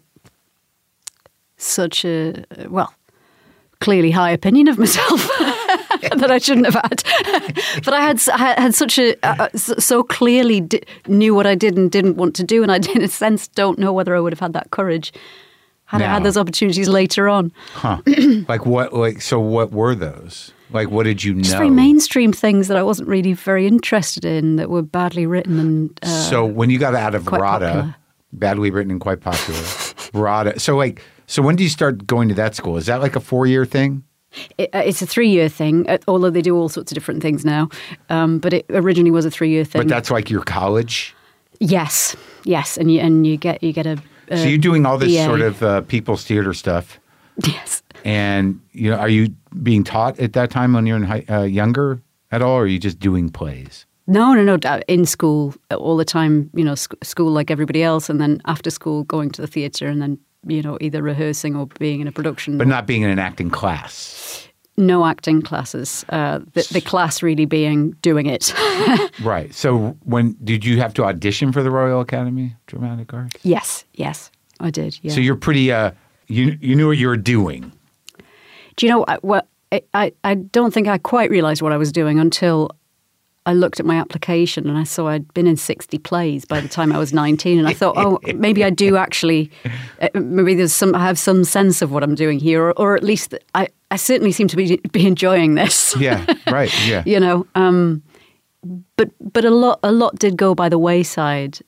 such a well, clearly high opinion of myself. That I shouldn't have had, but I had I had such a uh, so clearly di- knew what I did and didn't want to do, and I, in a sense, don't know whether I would have had that courage had I Now. had those opportunities later on. Huh. Like what? Like so? What were those? Like what did you know? Just very mainstream things that I wasn't really very interested in, that were badly written and uh, so when you got out of quite RADA, popular. badly written and quite popular, RADA. So like, so when do you start going to that school? Is that like a four-year thing? It, uh, it's a three-year thing, uh, although they do all sorts of different things now. Um, but it originally was a three-year thing. But that's like your college. yes, yes, and you and you get you get a. a So you're doing all this B A. sort of uh, people's theater stuff, yes. and you know, are you being taught at that time when you're in high, uh, younger at all, or are you just doing plays? No, no, no. uh, In school all the time, you know, sc- school like everybody else, and then after school going to the theatre, and then you know either rehearsing or being in a production. But not being in an acting class. No acting classes. Uh, the, the class really being doing it. Right. So when did you have to audition for the Royal Academy of Dramatic Arts? Yes, yes, I did. Yeah. So you're pretty. Uh, you you knew what you were doing. Do you know I, what? I, I I don't think I quite realised what I was doing until I looked at my application and I saw I'd been in sixty plays by the time I was nineteen, and I thought, oh, maybe I do actually, uh, maybe there's some, I have some sense of what I'm doing here, or, or at least I, I certainly seem to be be enjoying this. Yeah, right. Yeah, you know, um, but but a lot a lot did go by the wayside.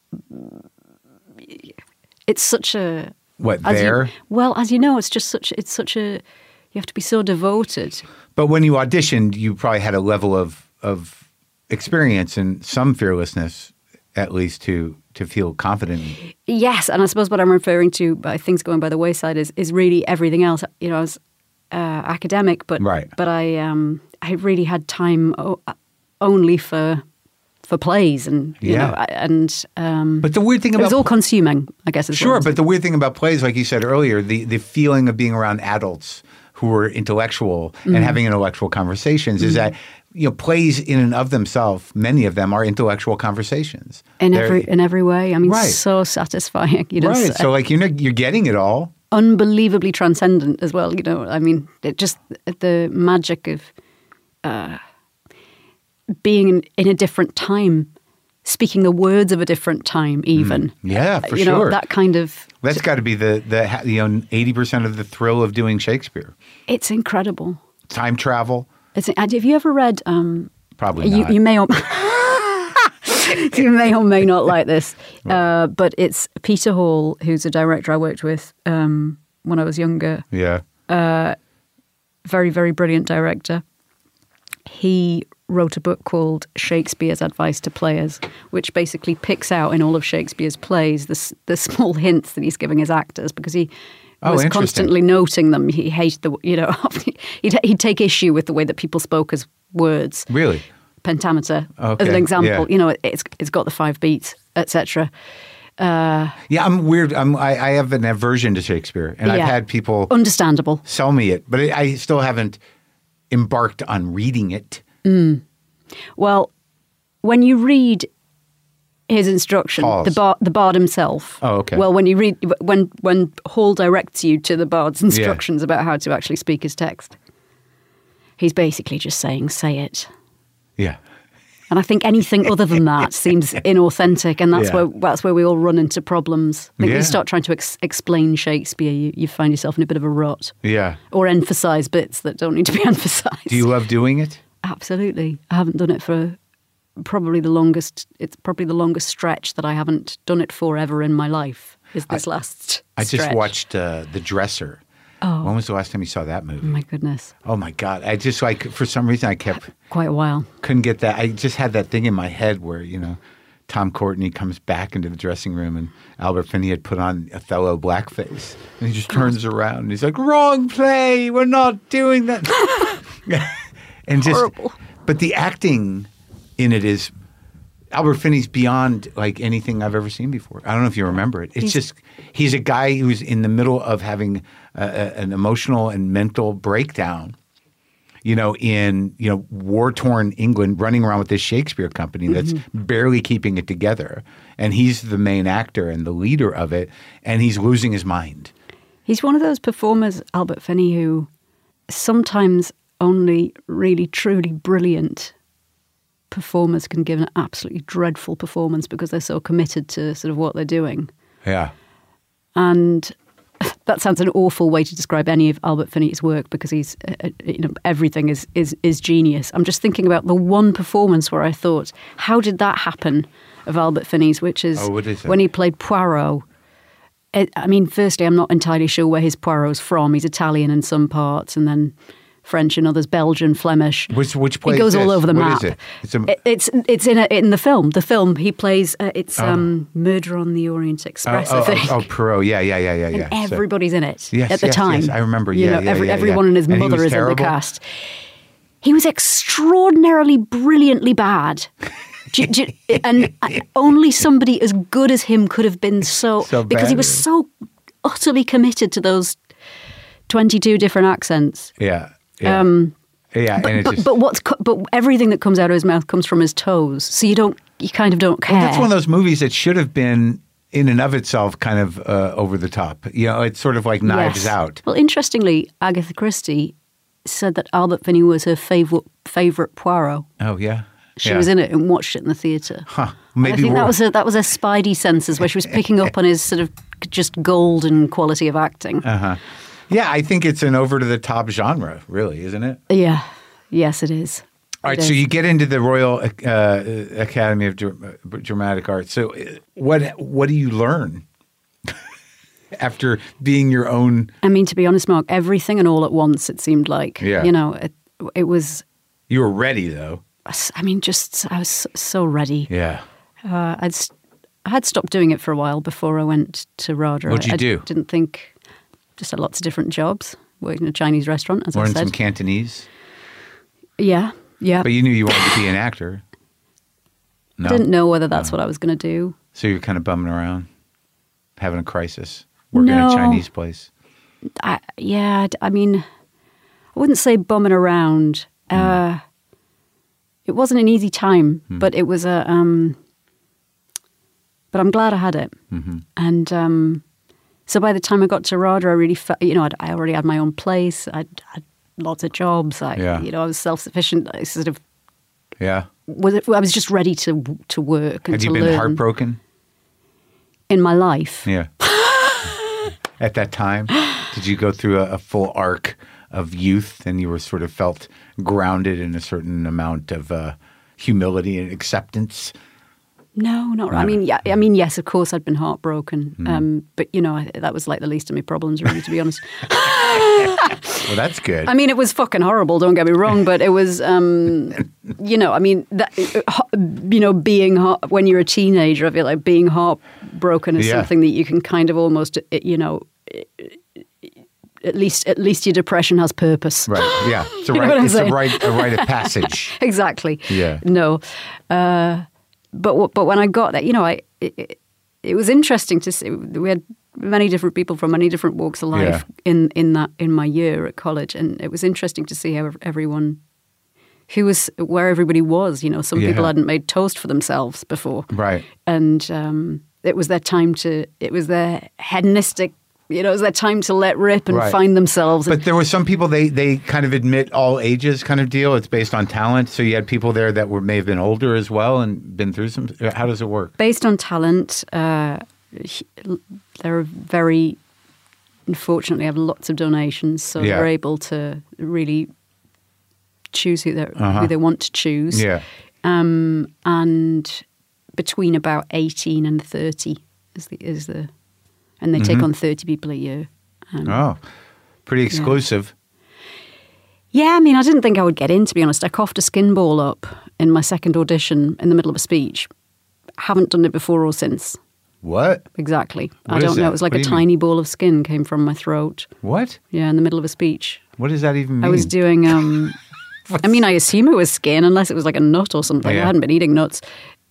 It's such a what as there? You, well, as you know, it's just such it's such a you have to be so devoted. But when you auditioned, you probably had a level of of experience and some fearlessness, at least to to feel confident. Yes, and I suppose what I'm referring to by things going by the wayside is is really everything else. You know, I was uh, academic, but right. but I um, I really had time o- only for for plays and you yeah. know and um, but the weird thing it about was all consuming, I guess. Is sure, what but the weird thing about plays, like you said earlier, the the feeling of being around adults who were intellectual mm. and having intellectual conversations mm. is that, you know, plays in and of themselves, many of them are intellectual conversations. In They're, every in every way. I mean, right. so satisfying. You know, right. So, like, you're, you're getting it all. Unbelievably transcendent as well. You know, I mean, it just the magic of uh, being in, in a different time, speaking the words of a different time even. Mm. Yeah, for you sure. know, that kind of... That's got to be the, the you know, eighty percent of the thrill of doing Shakespeare. It's incredible. Time travel. It's, have you ever read... Um, Probably you, not. You may or, you may or may not like this, uh, but it's Peter Hall, who's a director I worked with um, when I was younger. Yeah. Uh, very, very brilliant director. He wrote a book called Shakespeare's Advice to Players, which basically picks out in all of Shakespeare's plays the, the small hints that he's giving his actors, because he oh, was constantly noting them. He hated the, you know, he'd, he'd take issue with the way that people spoke as words. Really? Pentameter, okay. as an example. Yeah. You know, it's it's got the five beats, et cetera. Uh, yeah, I'm weird. I'm, I, I have an aversion to Shakespeare, and yeah. I've had people understandable sell me it, but I still haven't embarked on reading it. Mm. Well, when you read his instruction, Pause. the bard, the bard himself. Oh, okay. Well, when you read when when Hall directs you to the bard's instructions yeah. about how to actually speak his text, he's basically just saying, "Say it." Yeah. And I think anything other than that seems inauthentic, and that's yeah. where that's where we all run into problems. I think yeah. you start trying to ex- explain Shakespeare, you, you find yourself in a bit of a rut. Yeah. Or emphasise bits that don't need to be emphasised. Do you love doing it? Absolutely. I haven't done it for probably the longest. It's probably the longest stretch that I haven't done it for ever in my life. Is this I, last? I stretch. just watched uh, The Dresser. Oh. When was the last time you saw that movie? Oh my goodness. Oh my God. I just like, for some reason I kept... Quite a while. Couldn't get that. I just had that thing in my head where, you know, Tom Courtenay comes back into the dressing room and Albert Finney had put on Othello blackface. And he just turns around and he's like, wrong play. We're not doing that. and just, Horrible. But the acting in it is... Albert Finney's beyond like anything I've ever seen before. I don't know if you remember it. It's he's, just he's a guy who's in the middle of having a, a, an emotional and mental breakdown, you know, in, you know, war-torn England, running around with this Shakespeare company that's mm-hmm. barely keeping it together. And he's the main actor and the leader of it, and he's losing his mind. He's one of those performers, Albert Finney, who sometimes only really, truly brilliant performers can give an absolutely dreadful performance because they're so committed to sort of what they're doing. Yeah. And that sounds an awful way to describe any of Albert Finney's work because he's, uh, you know, everything is, is, is genius. I'm just thinking about the one performance where I thought, how did that happen of Albert Finney's, which is, oh, what is when he played Poirot. It, I mean, firstly, I'm not entirely sure where his Poirot's from. He's Italian in some parts and then French and others, Belgian, Flemish. Which which place? It goes all over the what map. Is it? It's a, it, it's it's in a, in the film. The film he plays. Uh, it's oh. um, Murder on the Orient Express. Oh, oh, I think. Oh, oh, Perot. Yeah, yeah, yeah, yeah, yeah. And everybody's so, in it yes, at the yes, time. Yes, I remember. You yeah, know, yeah, every, yeah, everyone yeah. and his and mother is terrible? in the cast. He was extraordinarily brilliantly bad. do, do, and only somebody as good as him could have been so, so because he was so utterly committed to those twenty-two different accents. Yeah. yeah. Um, Yeah, but, and but, just, but what's but everything that comes out of his mouth comes from his toes, so you don't you kind of don't care. Well, that's one of those movies that should have been in and of itself kind of uh, over the top. You know, it's sort of like Knives yes. Out. Well, interestingly, Agatha Christie said that Albert Finney was her favorite favorite Poirot. Oh yeah, she Yeah. was in it and watched it in the theatre. Huh. I Maybe think we're- that was a, that was her spidey senses where she was picking up on his sort of just golden quality of acting. Uh-huh. Yeah, I think it's an over-to-the-top genre, really, isn't it? Yeah, yes, it is. All right, It so is. you get into the Royal uh, Academy of Dra- Dramatic Arts. So uh, what what do you learn after being your own? I mean, to be honest, Mark, everything and all at once, it seemed like. Yeah. You know, it, it was, You were ready, though. I mean, just, I was so ready. Yeah. Uh, I'd, s- I had stopped doing it for a while before I went to RADA. What'd you I, do? I didn't think, just had lots of different jobs. Worked in a Chinese restaurant, as I Learn said. some Cantonese. Yeah, yeah. But you knew you wanted to be an actor. No. I didn't know whether that's what I was going to do. So you're kind of bumming around, having a crisis, working in No. a Chinese place. I, yeah, I- I mean, I wouldn't say bumming around. Uh, it wasn't an easy time, but it was a. Um, but I'm glad I had it, and um, so by the time I got to RADA, I really felt, you know, I'd, I already had my own place. I'd had lots of jobs. I, Yeah. you know, I was self sufficient. I sort of Yeah. was. I was just ready to to work and Had to you been learn heartbroken? in my life. Yeah. At that time, did you go through a, a full arc of youth and you were sort of felt grounded in a certain amount of uh, humility and acceptance? No, not. I mean, yeah. I mean, yes, of course, I'd been heartbroken, um, but you know, I, that was like the least of my problems, really, to be honest. Well, that's good. I mean, it was fucking horrible. Don't get me wrong, but it was, um, you know, I mean, that, you know, being heart, when you're a teenager, I feel like being heartbroken is Yeah. something that you can kind of almost, you know, at least at least your depression has purpose. Right. Yeah. It's a You know right. what I'm It's a saying? right. A rite of passage. Exactly. Yeah. No, uh, but w- but when I got there, you know, I it, it was interesting to see. We had many different people from many different walks of life Yeah. in in that in my year at college, and it was interesting to see how everyone. Who was where everybody was? You know, some people Yeah. hadn't made toast for themselves before, Right. and um, it was their time to. It was their hedonistic. You know, it was their time to let rip and Right. find themselves. But there were some people they they kind of admit all ages kind of deal. It's based on talent. So you had people there that were may have been older as well and been through some. How does it work? Based on talent, uh, he- they're very, unfortunately, have lots of donations, so Yeah. they're able to really choose who, they're, Uh-huh. who they want to choose. Yeah. Um, and between about eighteen and thirty is the, is the and they take on thirty people a year. Um, Oh, pretty exclusive. Yeah, I mean, I didn't think I would get in, to be honest. I coughed a skin ball up in my second audition in the middle of a speech. Haven't done it before or since. What? Exactly. What I is don't know. that? It was like What a do you mean? tiny ball of skin came from my throat. What? Yeah, in the middle of a speech. What does that even mean? I was doing, um, I mean, I assume it was skin unless it was like a nut or something. Yeah. I hadn't been eating nuts.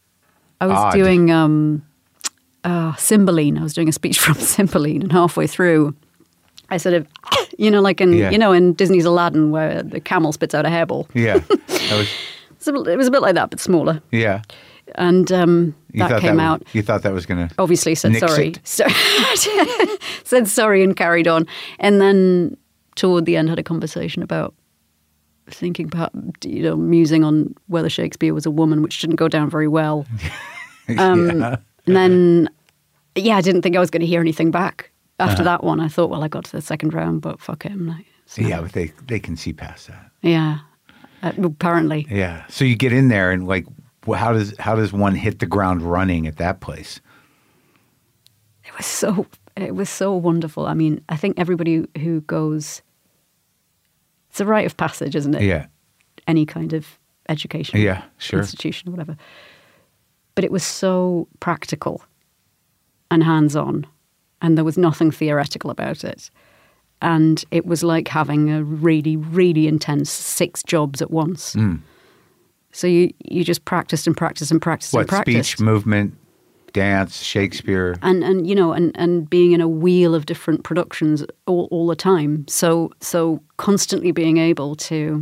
I was Odd. doing um, uh, Cymbeline. I was doing a speech from Cymbeline, and halfway through, I sort of, you know, like in, Yeah. you know, in Disney's Aladdin where the camel spits out a hairball. Yeah. That was, It's a bit- It was a bit like that, but smaller. yeah. And um, You that thought came that out. Was, you thought that was going to. Obviously said Nix sorry. it. So, said sorry and carried on. And then toward the end had a conversation about thinking about, you know, musing on whether Shakespeare was a woman, which didn't go down very well. Um, yeah. And then, yeah, I didn't think I was going to hear anything back after Uh-huh. that one. I thought, well, I got to the second round, but fuck it. I'm like, so, Yeah, but they, they can see past that. yeah. Uh, apparently. Yeah. So you get in there and like, wh- how does how does one hit the ground running at that place? It was so it was so wonderful. I mean, I think everybody who goes, it's a rite of passage, isn't it? Yeah. Any kind of education, Yeah, sure. institution or whatever. But it was so practical and hands-on, and there was nothing theoretical about it. And it was like having a really, really intense six jobs at once. Mm. So you you just practiced and practiced and practiced What, and practiced. speech, movement, dance, Shakespeare? and and you know and and being in a wheel of different productions all, all the time, so so constantly being able to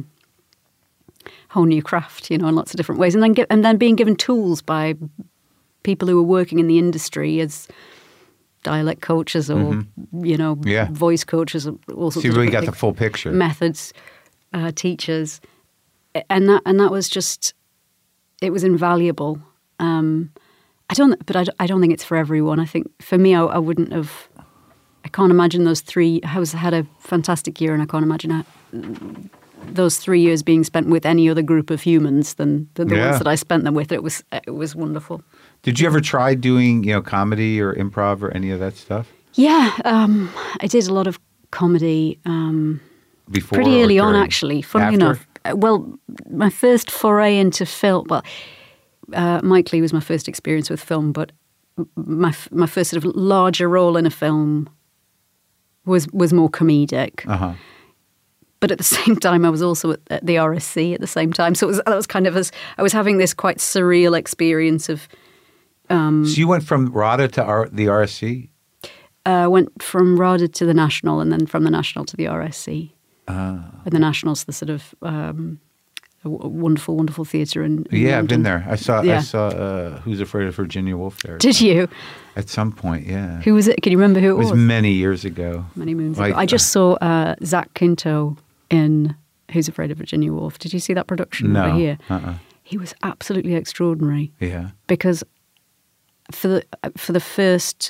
hone your craft, you know, in lots of different ways, and then get, and then being given tools by people who are working in the industry as dialect coaches or you know Mm-hmm. Yeah. voice coaches, or all sorts So you of really different got the things. full picture. methods, uh, teachers, and that and that was just it was invaluable. Um, I don't, but I, don't- I don't think it's for everyone. I think for me, I, I wouldn't have. I can't imagine those three. I was had a fantastic year, and I can't imagine how, those three years being spent with any other group of humans than, than the Yeah. ones that I spent them with. It was it was wonderful. Did you ever try doing, you know, comedy or improv or any of that stuff Yeah, um, I did a lot of comedy. Um, before? Pretty or early on, during? actually. Funnily After? enough, Uh, well, my first foray into film. Well, uh, Mike Lee was my first experience with film, but m- my f- my first sort of larger role in a film was was more comedic. Uh-huh. But at the same time, I was also at, at the R S C at the same time. So it was that was kind of as I was having this quite surreal experience of. So you went from RADA to R- the R S C? I uh, went from RADA to the National, and then from the National to the R S C. Ah. And the National's the sort of um, a w- wonderful, wonderful theatre in, in Yeah, I've been London. there. I saw. I Yeah. saw. Uh, Who's Afraid of Virginia Woolf there? Did you? At some point, yeah. Who was it? Can you remember who it It was was? many years ago. Many moons Like, ago. I just saw uh, Zach Quinto in Who's Afraid of Virginia Woolf. Did you see that production No. over here? Uh-uh. He was absolutely extraordinary Yeah. because for the for the first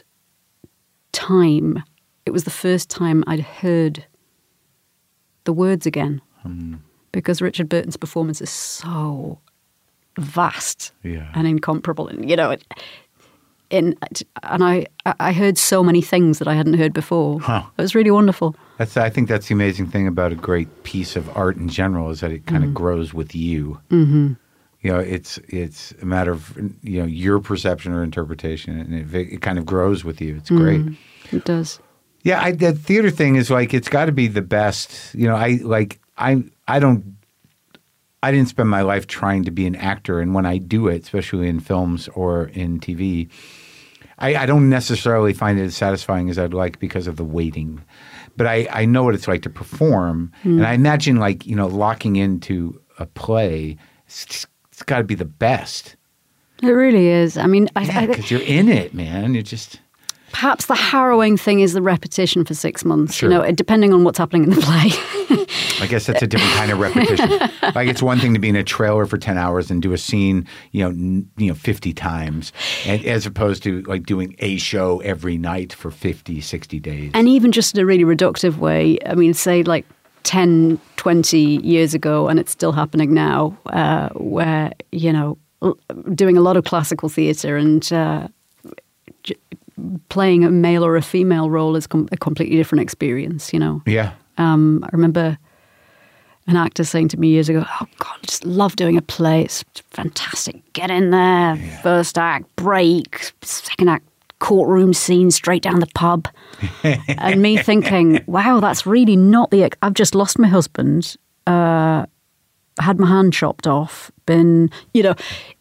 time, it was the first time I'd heard the words again. Hmm. Because Richard Burton's performance is so vast Yeah. and incomparable, and you know, it, in and I I heard so many things that I hadn't heard before. Huh. It was really wonderful. That's. I think that's the amazing thing about a great piece of art in general is that it kind of grows with you. Mm-hmm. You know, it's it's a matter of you know your perception or interpretation, and it, it kind of grows with you. It's great. It does. Yeah, I, that theater thing is like it's got to be the best. You know, I like I I don't I didn't spend my life trying to be an actor, and when I do it, especially in films or in T V, I, I don't necessarily find it as satisfying as I'd like because of the waiting. But I, I know what it's like to perform, and I imagine like you know locking into a play. It's, just- it's got to be the best. It really is. I mean, I, Yeah, I, because you're in it, man. You're just perhaps the harrowing thing is the repetition for six months. Sure. You know, depending on what's happening in the play. I guess that's a different kind of repetition. Like it's one thing to be in a trailer for ten hours and do a scene, you know, n- you know, fifty times, and, as opposed to like doing a show every night for fifty, sixty days. And even just in a really reductive way, I mean, say like ten, twenty years ago, and it's still happening now, uh, where, you know, l- doing a lot of classical theatre and uh, j- playing a male or a female role is com- a completely different experience, you know. yeah. Um, I remember an actor saying to me years ago, "Oh God, I just love doing a play. It's fantastic. Get in there, first act, break, second act, courtroom scene, straight down the pub." And me thinking, wow, that's really not the... I've just lost my husband, uh, had my hand chopped off, been, you know,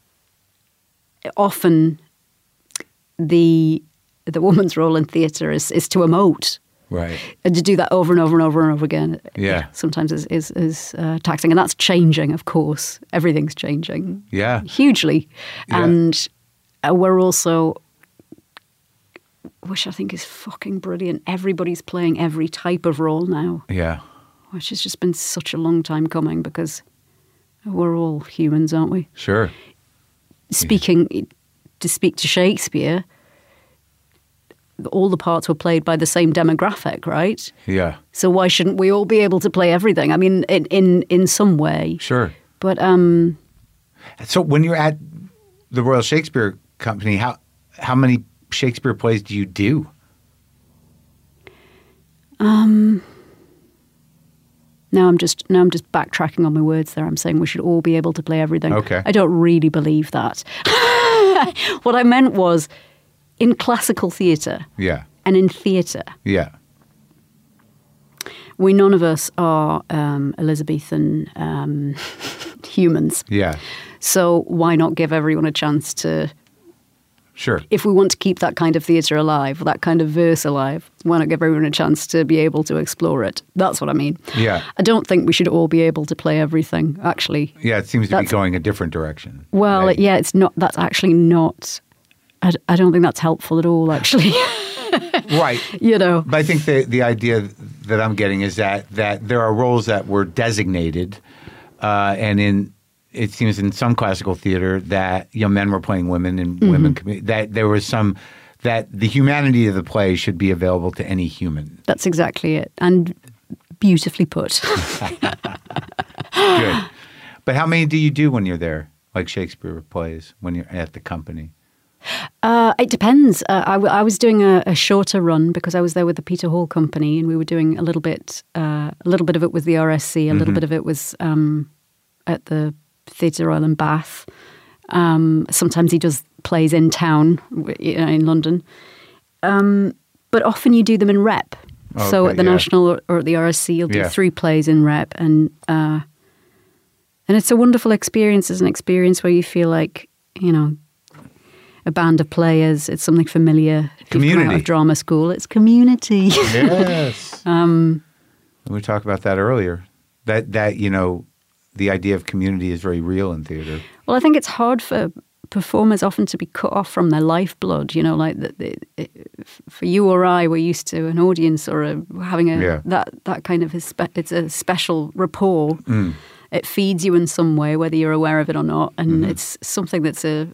often the the woman's role in theatre is, is to emote. Right. And to do that over and over and over and over again, Yeah. sometimes is is, is uh, taxing, and that's changing. Of course, everything's changing. Yeah. hugely, Yeah. and uh, we're also, which I think is fucking brilliant. Everybody's playing every type of role now, Yeah. which has just been such a long time coming because we're all humans, aren't we? Sure. Speaking to speak to Shakespeare, all the parts were played by the same demographic, right? Yeah. So why shouldn't we all be able to play everything? I mean, in in, in some way. Sure. But um, So when you're at the Royal Shakespeare Company, how how many Shakespeare plays do you do? now I'm just now I'm just backtracking on my words there. I'm saying we should all be able to play everything. Okay. I don't really believe that. What I meant was, in classical theatre Yeah. and in theatre, Yeah. we none of us are um, Elizabethan um, humans. Yeah. So why not give everyone a chance to, Sure. if we want to keep that kind of theatre alive, that kind of verse alive, why not give everyone a chance to be able to explore it? That's what I mean. Yeah. I don't think we should all be able to play everything, actually. Yeah. It seems to be That's- going a different direction. Well, right? yeah, it's not, that's actually not, I, I don't think that's helpful at all, actually. Right. You know. But I think the the idea that I'm getting is that that there are roles that were designated, uh, and in it seems in some classical theater that, you know, men were playing women and Mm-hmm. women, commu- that there was some, that the humanity of the play should be available to any human. That's exactly it. And beautifully put. Good. But how many do you do when you're there, like Shakespeare plays, when you're at the company? Uh, it depends. Uh, I, w- I was doing a, a shorter run because I was there with the Peter Hall Company, and we were doing a little bit. Uh, a little bit of it was the R S C. A little bit of it was um, at the Theatre Royal in Bath. Um, sometimes he does plays in town, w- you know, in London. Um, but often you do them in rep. so Okay, at the yeah. National or, or at the R S C, you'll do Yeah. three plays in rep, and uh, and it's a wonderful experience. It's an experience where you feel like, you know, a band of players. It's something familiar. If you've come out Community. of drama school, it's community. Yes. um, we talked about that earlier. That that you know, the idea of community is very real in theater. Well, I think it's hard for performers often to be cut off from their lifeblood. You know, like the, the, it, for you or I, we're used to an audience or a, having a Yeah. that that kind of is spe- it's a special rapport. It feeds you in some way, whether you're aware of it or not, and it's something that's a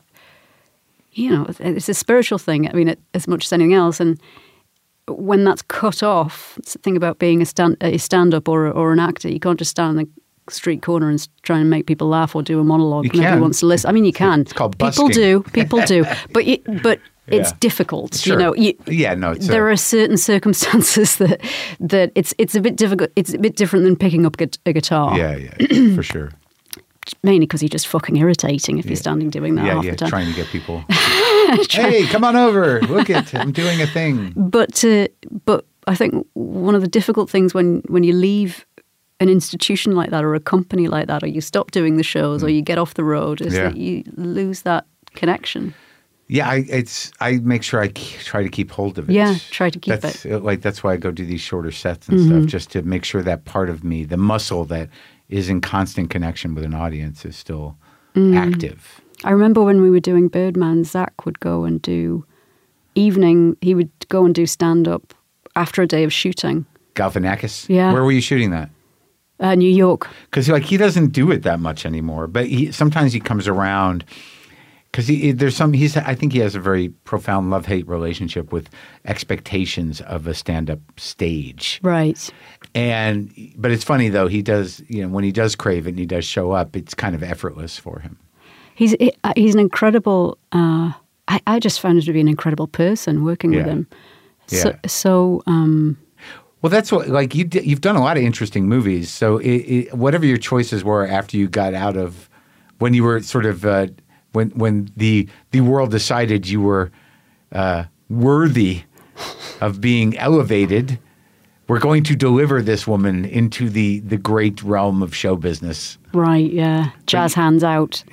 you know, it's a spiritual thing. I mean, it, as much as anything else. And when that's cut off, it's the thing about being a stand a stand-up or or an actor. You can't just stand in the street corner and try and make people laugh or do a monologue. You Nobody can. wants to listen. I mean, you can. It's called People busking. do. People do. But you, but it's Yeah. difficult. Sure. You know. You, Yeah, no, it's there a- are certain circumstances that that it's it's a bit difficult. It's a bit different than picking up gu- a guitar. Yeah, yeah, for sure. Mainly because you're just fucking irritating if you're standing doing that Yeah, half yeah, the time. trying to get people. Hey, come on over. Look it, I'm doing a thing. But uh, but I think one of the difficult things when, when you leave an institution like that or a company like that, or you stop doing the shows or you get off the road, is Yeah. that you lose that connection. Yeah, I, it's. I make sure I k- try to keep hold of it. Yeah, try to keep that's, it. uh, Like that's why I go do these shorter sets and Mm-hmm. stuff, just to make sure that part of me, the muscle that is in constant connection with an audience, is still Mm. active. I remember when we were doing Birdman, Zach would go and do evening, he would go and do stand-up after a day of shooting. Galifianakis. Yeah. Where were you shooting that? Uh, New York. Because like he doesn't do it that much anymore, but he sometimes he comes around. Because he, there's some, he's, I think he has a very profound love-hate relationship with expectations of a stand-up stage. Right. And, but it's funny though, he does, you know, when he does crave it and he does show up, it's kind of effortless for him. He's he- uh, he's an incredible, uh, I, I just found him to be an incredible person working with Yeah. him. So, Yeah. so um, Well, that's what, like, you, di- you've done a lot of interesting movies. So it, it, whatever your choices were after you got out of, when you were sort of, uh, when when the the world decided you were uh, worthy of being elevated, we're going to deliver this woman into the, the great realm of show business. right, yeah, jazz hands out.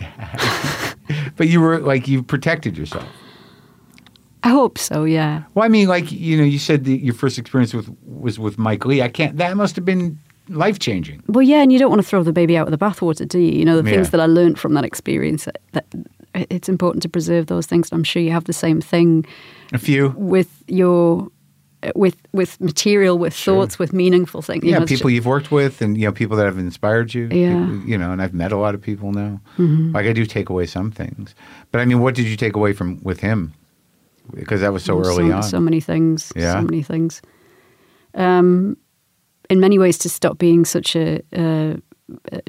But you were, like, you protected yourself. I hope so, yeah. Well, I mean, like, you know, you said that your first experience with was with Mike Lee. I can't, that must have been life-changing. Well, yeah, and you don't want to throw the baby out with the bathwater, do you? You know, the things Yeah. that I learned from that experience, that, that it's important to preserve those things. I'm sure you have the same thing A few. with your, with with material, with thoughts, with meaningful things. You Yeah, know, it's people ju- you've worked with and, you know, people that have inspired you. Yeah. Mm-hmm. People, you know, and I've met a lot of people now. Like, I do take away some things. But, I mean, what did you take away from with him? Because that was so early so, on. so many things, Yeah. so many things. Um, in many ways, to stop being such a, uh, uh,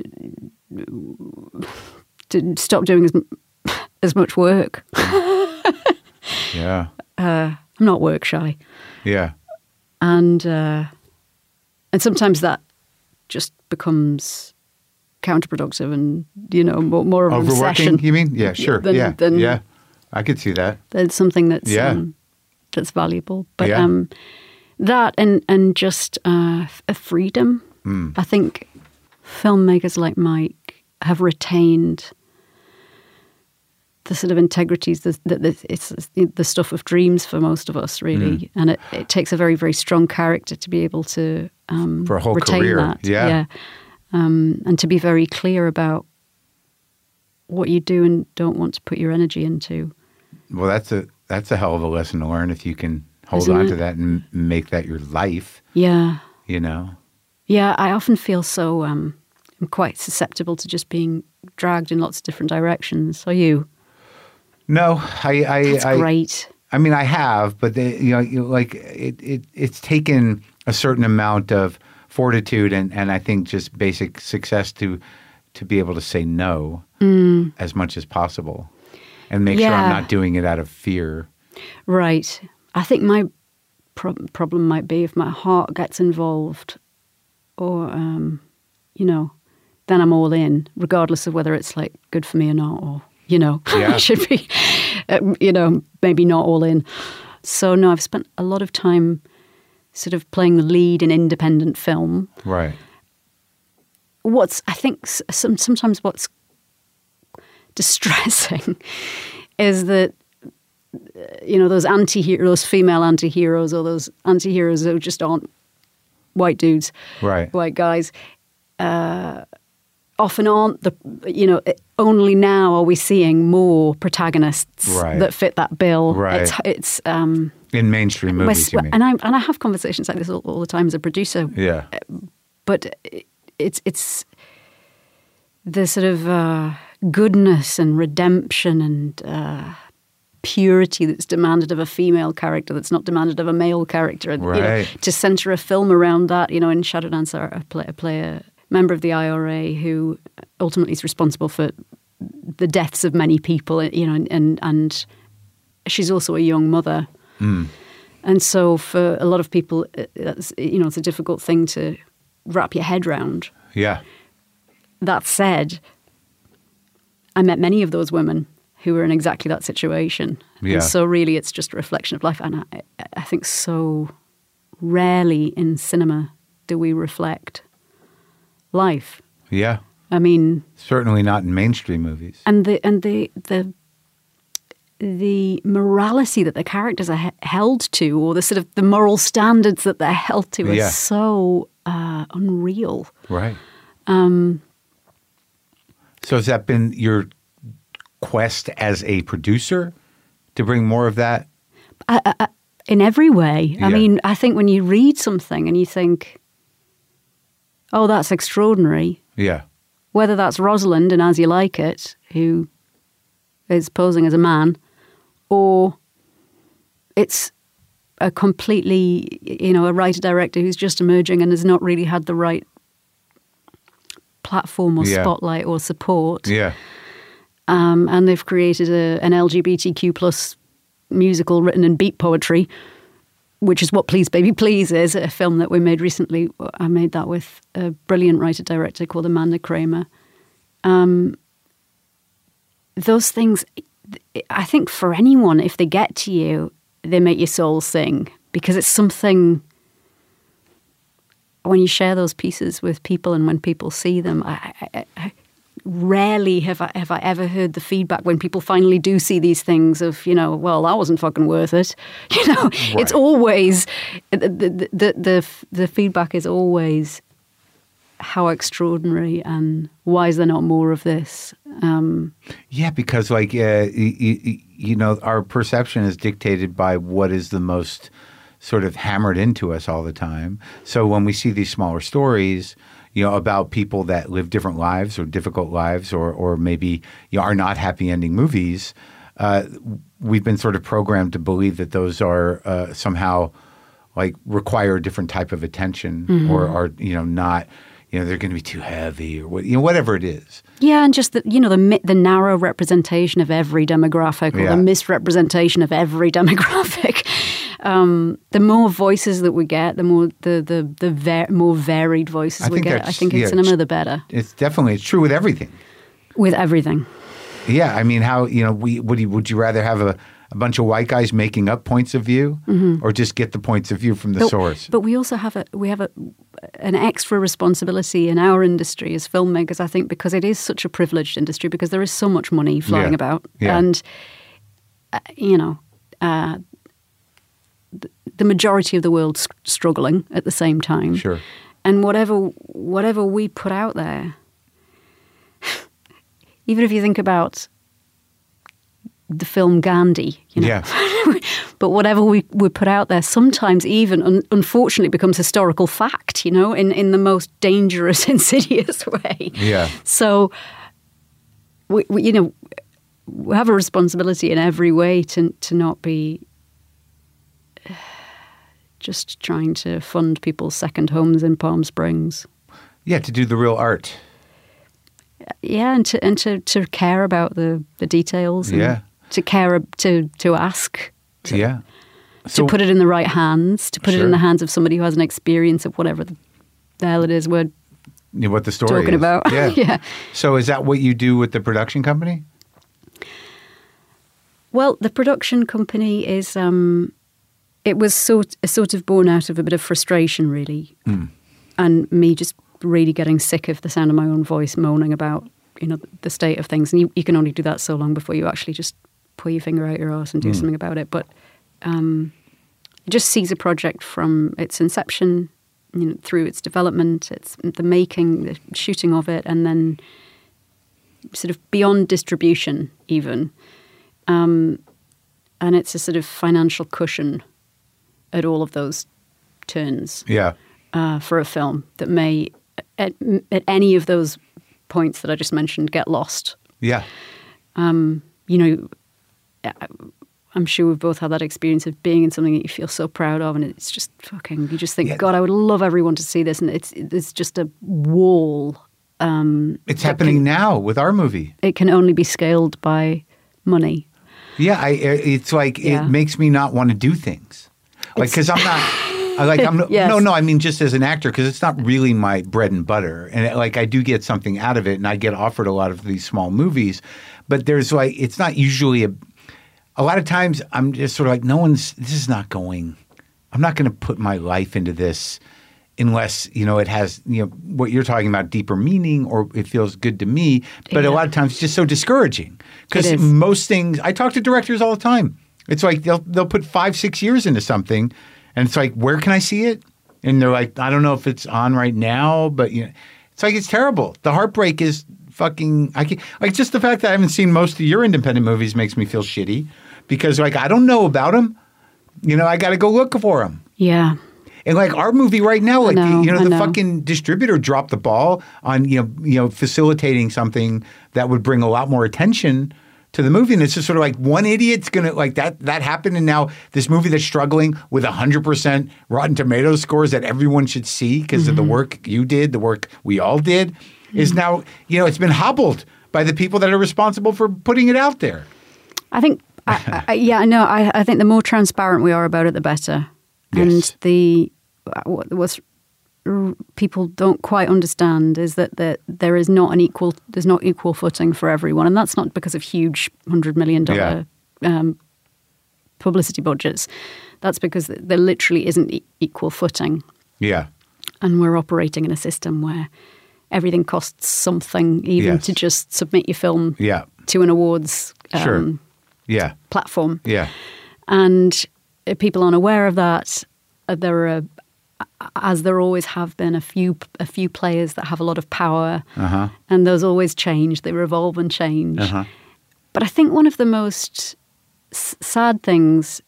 to stop doing as m- as much work. Yeah. I'm not work shy, Yeah. and uh, and sometimes that just becomes counterproductive, and you know more, more of an Overworking, obsession. you mean? Yeah, sure. Than- yeah. than- yeah. I could see that. There's something that's Yeah. um, that's valuable, but Yeah. um, that and and just uh, a freedom. Hmm. I think filmmakers like Mike have retained the sort of integrities that that that it's the stuff of dreams for most of us, really, Hmm. and it, it takes a very very strong character to be able to um, For a whole retain career, that. yeah. Um, and to be very clear about what you do and don't want to put your energy into. Well, that's a that's a hell of a lesson to learn if you can hold Isn't on it? to that and make that your life, Yeah. you know? Yeah, I often feel so, um, I'm quite susceptible to just being dragged in lots of different directions. Are you? No, I. I That's I, great. I mean, I have, but they, you know, you, like it, it, it's taken a certain amount of fortitude and, and I think just basic success to to be able to say no mm. as much as possible, and make yeah. sure I'm not doing it out of fear. Right. I think my pro- problem might be if my heart gets involved, or um, you know, then I'm all in, regardless of whether it's like good for me or not, or you know, yeah. I should be, uh, you know, maybe not all in. So no, I've spent a lot of time sort of playing the lead in independent film. Right. What's, I think some, sometimes what's distressing is that, you know, those anti-heroes, female anti-heroes, or those anti-heroes who just aren't white dudes, right. white guys, uh, often aren't the, you know, only now are we seeing more protagonists right. that fit that bill. Right. It's, it's um, in mainstream movies, you mean? And I and I have conversations like this all, all the time as a producer. Yeah. But it's it's the sort of uh, goodness and redemption and uh, purity that's demanded of a female character that's not demanded of a male character. And, right. you know, to centre a film around that, you know, in Shadow Dancer, I play, I play a member of the I R A who ultimately is responsible for the deaths of many people, you know, and and, and she's also a young mother. Mm. And so for a lot of people, that's, you know, it's a difficult thing to wrap your head around. Yeah. That said, I met many of those women who were in exactly that situation. Yeah. And so really it's just a reflection of life. And I, I think so rarely in cinema do we reflect life. Yeah. I mean, certainly not in mainstream movies. And the and the the the morality that the characters are he- held to, or the sort of the moral standards that they're held to, yeah. are so uh, unreal. Right. Um, so has that been your quest as a producer to bring more of that? I, I, in every way. Yeah. I mean, I think when you read something and you think, oh, that's extraordinary. Yeah. Whether that's Rosalind in As You Like It, who is posing as a man, or it's a completely, you know, a writer-director who's just emerging and has not really had the right platform or yeah. spotlight or support. Yeah. Um, and they've created a, an L G B T Q plus musical written in beat poetry, which is what Please Baby Please is, a film that we made recently. I made that with a brilliant writer-director called Amanda Kramer. Um, those things, I think for anyone, if they get to you, they make your soul sing, because it's something, when you share those pieces with people and when people see them, I, I, I rarely have I, have I ever heard the feedback when people finally do see these things of, you know, well, that wasn't fucking worth it. You know, right. It's always, the, the, the, the, the feedback is always how extraordinary and why is there not more of this? Um, yeah, because like, uh, you, you know, our perception is dictated by what is the most sort of hammered into us all the time. So when we see these smaller stories, you know, about people that live different lives or difficult lives, or or maybe you know, are not happy ending movies, uh, we've been sort of programmed to believe that those are uh, somehow like require a different type of attention, mm-hmm. or are, you know, not, you know, they're going to be too heavy, or what, you know, whatever it is. Yeah, and just the, you know, the the narrow representation of every demographic, or yeah. the misrepresentation of every demographic. Um, the more voices that we get, the more the the the ver- more varied voices I we get. I think in yeah, cinema, the better. It's definitely it's true with everything. With everything. Yeah, I mean, how you know, we would you would you rather have a, a bunch of white guys making up points of view, mm-hmm. or just get the points of view from the but, source? But we also have a we have a an extra responsibility in our industry as filmmakers, I think, because it is such a privileged industry, because there is so much money flying yeah. about, yeah. and uh, you know. Uh, the majority of the world's struggling at the same time. Sure. And whatever whatever we put out there, even if you think about the film Gandhi, you know, yeah. but whatever we, we put out there sometimes even, un- unfortunately, becomes historical fact, you know, in, in the most dangerous, insidious way. Yeah. So we, we, you know, we have a responsibility in every way to to not be just trying to fund people's second homes in Palm Springs. Yeah, to do the real art. Yeah, and to and to, to care about the, the details. And Yeah. To care to to ask. To, Yeah. to put it in the right hands. To put it Sure. in the hands of somebody who has an experience of whatever the, the hell it is we're You know, what the story talking is. about. Yeah. Yeah. So is that what you do with the production company? Well, the production company is, um, it was sort, sort of born out of a bit of frustration, really. Mm. And me just really getting sick of the sound of my own voice moaning about, you know, the state of things. And you, you can only do that so long before you actually just pull your finger out your arse and do Mm. something about it. But um, it just sees a project from its inception, you know, through its development, its the making, the shooting of it, and then sort of beyond distribution even. Um, and it's a sort of financial cushion at all of those turns Yeah. uh, for a film that may, at, at any of those points that I just mentioned, get lost. Yeah. Um, you know, I'm sure we've both had that experience of being in something that you feel so proud of, and it's just fucking, you just think, Yeah. God, I would love everyone to see this. And it's, it's just a wall. Um, It's that happening can- now with our movie. It can only be scaled by money. Yeah, I, it's like Yeah. it makes me not want to do things, like because I'm not. I like I'm Yes. no no. I mean, just as an actor, because it's not really my bread and butter, and like I do get something out of it, and I get offered a lot of these small movies, but there's like it's not usually a. A lot of times, I'm just sort of like, no one's. This is not going. I'm not going to put my life into this unless, you know, it has, you know, what you're talking about, deeper meaning, or it feels good to me. But a Yeah. lot of times it's just so discouraging because It is. most things, I talk to directors all the time. It's like they'll they'll put five, six years into something, and it's like, where can I see it? And they're like, I don't know if it's on right now, but you know, it's like it's terrible. The heartbreak is fucking. I can't, like just the fact that I haven't seen most of your independent movies makes me feel shitty because like I don't know about them. You know, I got to go look for them. Yeah. And like our movie right now, like I know, the, you know, I the know. fucking distributor dropped the ball on you know you know facilitating something that would bring a lot more attention to the movie, and it's just sort of like one idiot's gonna like that that happened, and now this movie that's struggling with a hundred percent Rotten Tomatoes scores that everyone should see because of the Mm-hmm. work you did, the work we all did, is now you know it's been hobbled by the people that are responsible for putting it out there. I think, I, I, yeah, no, I, I think the more transparent we are about it, the better. Yes. And the what what's r- people don't quite understand is that there there is not an equal there's not equal footing for everyone, and that's not because of huge hundred million dollar um, publicity budgets. That's because there literally isn't e- equal footing, Yeah, and we're operating in a system where everything costs something, even Yes. to just submit your film yeah, to an awards um, sure, yeah, platform. yeah, And if people aren't aware of that, uh, there are, as there always have been, a few a few players that have a lot of power, uh-huh, and those always change. They revolve and change. uh-huh, But I think one of the most s- sad things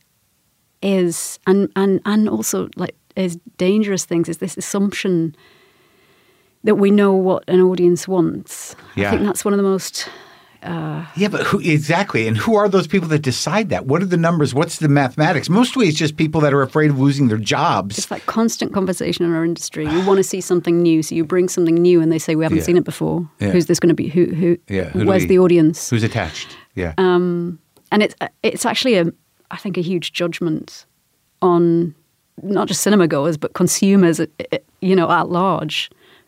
is, and and and also like is dangerous things, is this assumption that we know what an audience wants. Yeah. I think that's one of the most. yeah, but who exactly? And who are those people that decide that? What are the numbers? What's the mathematics? Mostly, it's just people that are afraid of losing their jobs. It's like constant conversation in our industry. You want to see something new, so you bring something new, and they say we haven't Yeah. seen it before. Yeah. Who's this going to be? Who? Who? Yeah, who do where's we- the audience? Who's attached? Yeah, Um, and it's it's actually a I think a huge judgment on not just cinema goers but consumers, uh, uh, you know, at large.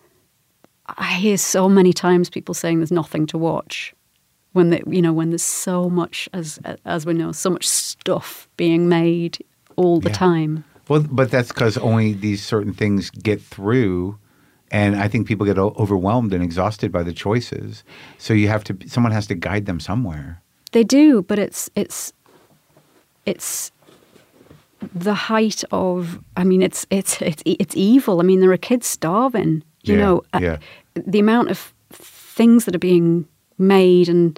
I hear so many times people saying there's nothing to watch when they, you know when there's so much as as we know so much stuff being made all the Yeah. time. well, but that's because only these certain things get through, and I think people get o- overwhelmed and exhausted by the choices. So you have to. Someone has to guide them somewhere. They do, but it's it's it's the height of. I mean, it's it's it's it's evil. I mean, there are kids starving. You Yeah, know, uh, yeah. the amount of things that are being made, and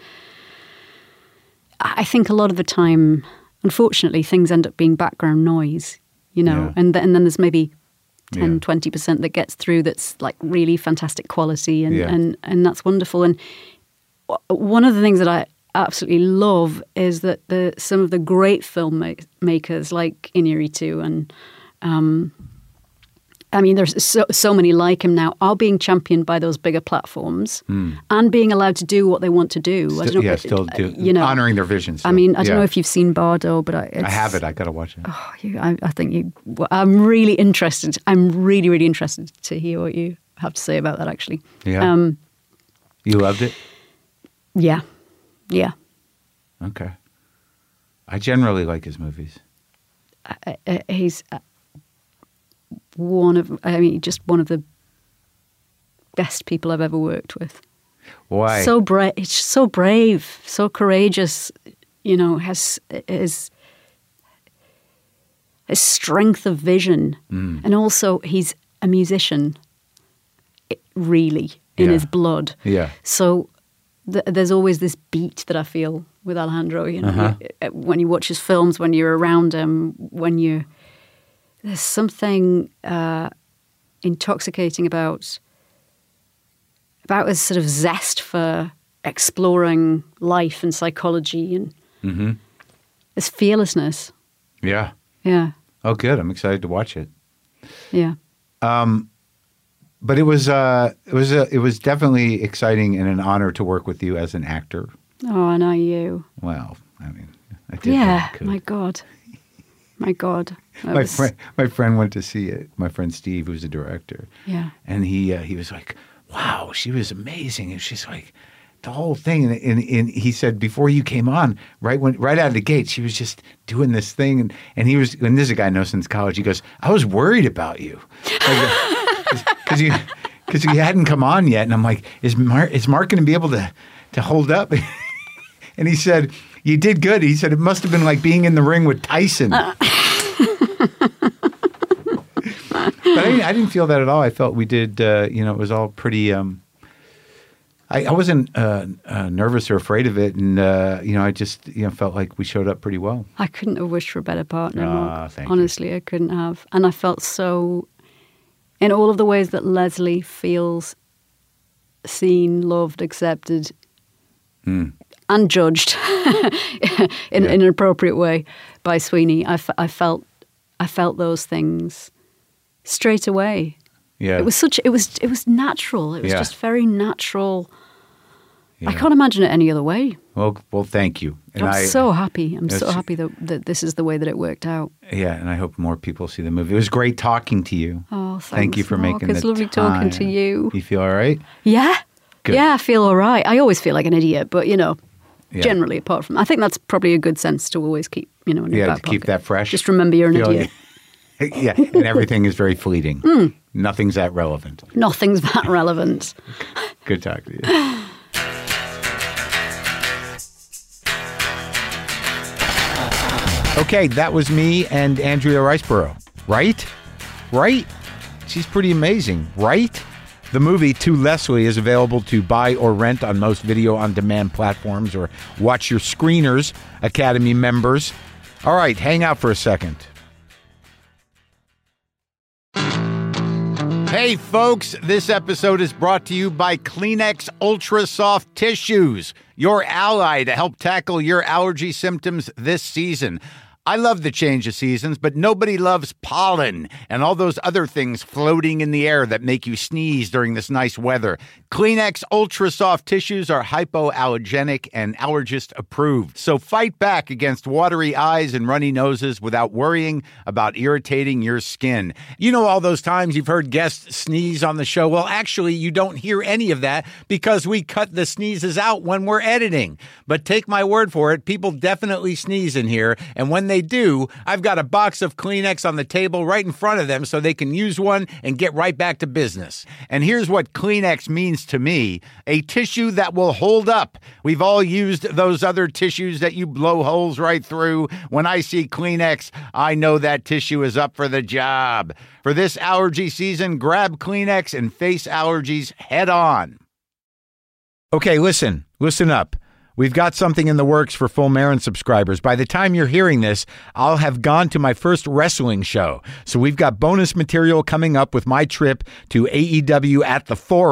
I think a lot of the time, unfortunately, things end up being background noise. You know, Yeah. and th- and then there's maybe ten, Yeah. twenty percent that gets through that's like really fantastic quality, and Yeah. and and that's wonderful. And one of the things that I absolutely love is that the some of the great filmmakers like Iñárritu and um, I mean, there's so so many like him now are being championed by those bigger platforms mm. and being allowed to do what they want to do. Still, I don't know, yeah, still do, you know, honoring their visions. I mean, I don't yeah. know if you've seen Bardo, but I, it's, I have it. I got to watch it. Oh, you, I, I think you. Well, I'm really interested. I'm really, really interested to hear what you have to say about that. Actually, yeah. Um, you loved it. Yeah, yeah. Okay. I generally like his movies. Uh, uh, he's. Uh, One of, I mean, just one of the best people I've ever worked with. Why? So brave, it's so brave, so courageous. You know, has his his strength of vision, mm. and also he's a musician. Really, in yeah. his blood. Yeah. So th- there's always this beat that I feel with Alejandro. You know, uh-huh. you, when you watch his films, when you're around him, when you. There's something uh, intoxicating about about his sort of zest for exploring life and psychology and mm-hmm. his fearlessness. Yeah. Yeah. Oh, good. I'm excited to watch it. Yeah. Um, but it was uh, it was uh, it was definitely exciting and an honor to work with you as an actor. Oh, and I you. Well, I mean, I did. Yeah. My God. My God. My was... friend, my friend went to see it. My friend Steve, who's a director. Yeah. And he uh, he was like, "Wow, she was amazing." And she's like, the whole thing. And, and, and he said, before you came on, right when right out of the gate, she was just doing this thing. And, and he was, and this is a guy I know since college. He goes, "I was worried about you, because you because you hadn't come on yet." And I'm like, "Is Mark is Mark going to be able to to hold up?" And he said, "You did good." He said, "It must have been like being in the ring with Tyson." Uh. But I didn't, I didn't feel that at all. I felt we did, uh, you know, it was all pretty, um, I, I wasn't uh, uh, nervous or afraid of it. And, uh, you know, I just, you know, felt like we showed up pretty well. I couldn't have wished for a better partner. Ah, thank Honestly, you. I couldn't have. And I felt so, in all of the ways that Leslie feels seen, loved, accepted, mm. and judged in, yeah. in an appropriate way by Sweeney, I, f- I felt, I felt those things straight away. Yeah. It was such, it was, it was natural. It was yeah. just very natural. Yeah. I can't imagine it any other way. Well, well, thank you. And I'm I, so happy. I'm was, so happy that, that this is the way that it worked out. Yeah, and I hope more people see the movie. It was great talking to you. Oh, thanks, Thank you for Mark. making it's the lovely time. talking to you. You feel all right? Yeah. Good. Yeah, I feel all right. I always feel like an idiot, but, you know, yeah. generally apart from, I think that's probably a good sense to always keep, you know, in your yeah, back to keep pocket. that fresh. Just remember you're an feel idiot. Like, yeah, and everything is very fleeting. Mm. Nothing's that relevant. Nothing's that relevant. Good talk to you. Okay, that was me and Andrea Riseborough. Right? Right? She's pretty amazing. Right? The movie To Leslie is available to buy or rent on most video-on-demand platforms, or watch your screeners, Academy members. All right, hang out for a second. Hey, folks, this episode is brought to you by Kleenex Ultra Soft Tissues, your ally to help tackle your allergy symptoms this season. I love the change of seasons, but nobody loves pollen and all those other things floating in the air that make you sneeze during this nice weather. Kleenex Ultra Soft Tissues are hypoallergenic and allergist approved. So fight back against watery eyes and runny noses without worrying about irritating your skin. You know all those times you've heard guests sneeze on the show? Well, actually, you don't hear any of that because we cut the sneezes out when we're editing. But take my word for it, people definitely sneeze in here, and when they They do, I've got a box of Kleenex on the table right in front of them so they can use one and get right back to business. And here's what Kleenex means to me: a tissue that will hold up. We've all used those other tissues that you blow holes right through. When I see Kleenex, I know that tissue is up for the job. For this allergy season, grab Kleenex and face allergies head on. Okay, listen, listen up. We've got something in the works for Full Marin subscribers. By the time you're hearing this, I'll have gone to my first wrestling show. So we've got bonus material coming up with my trip to A E W at the Forum.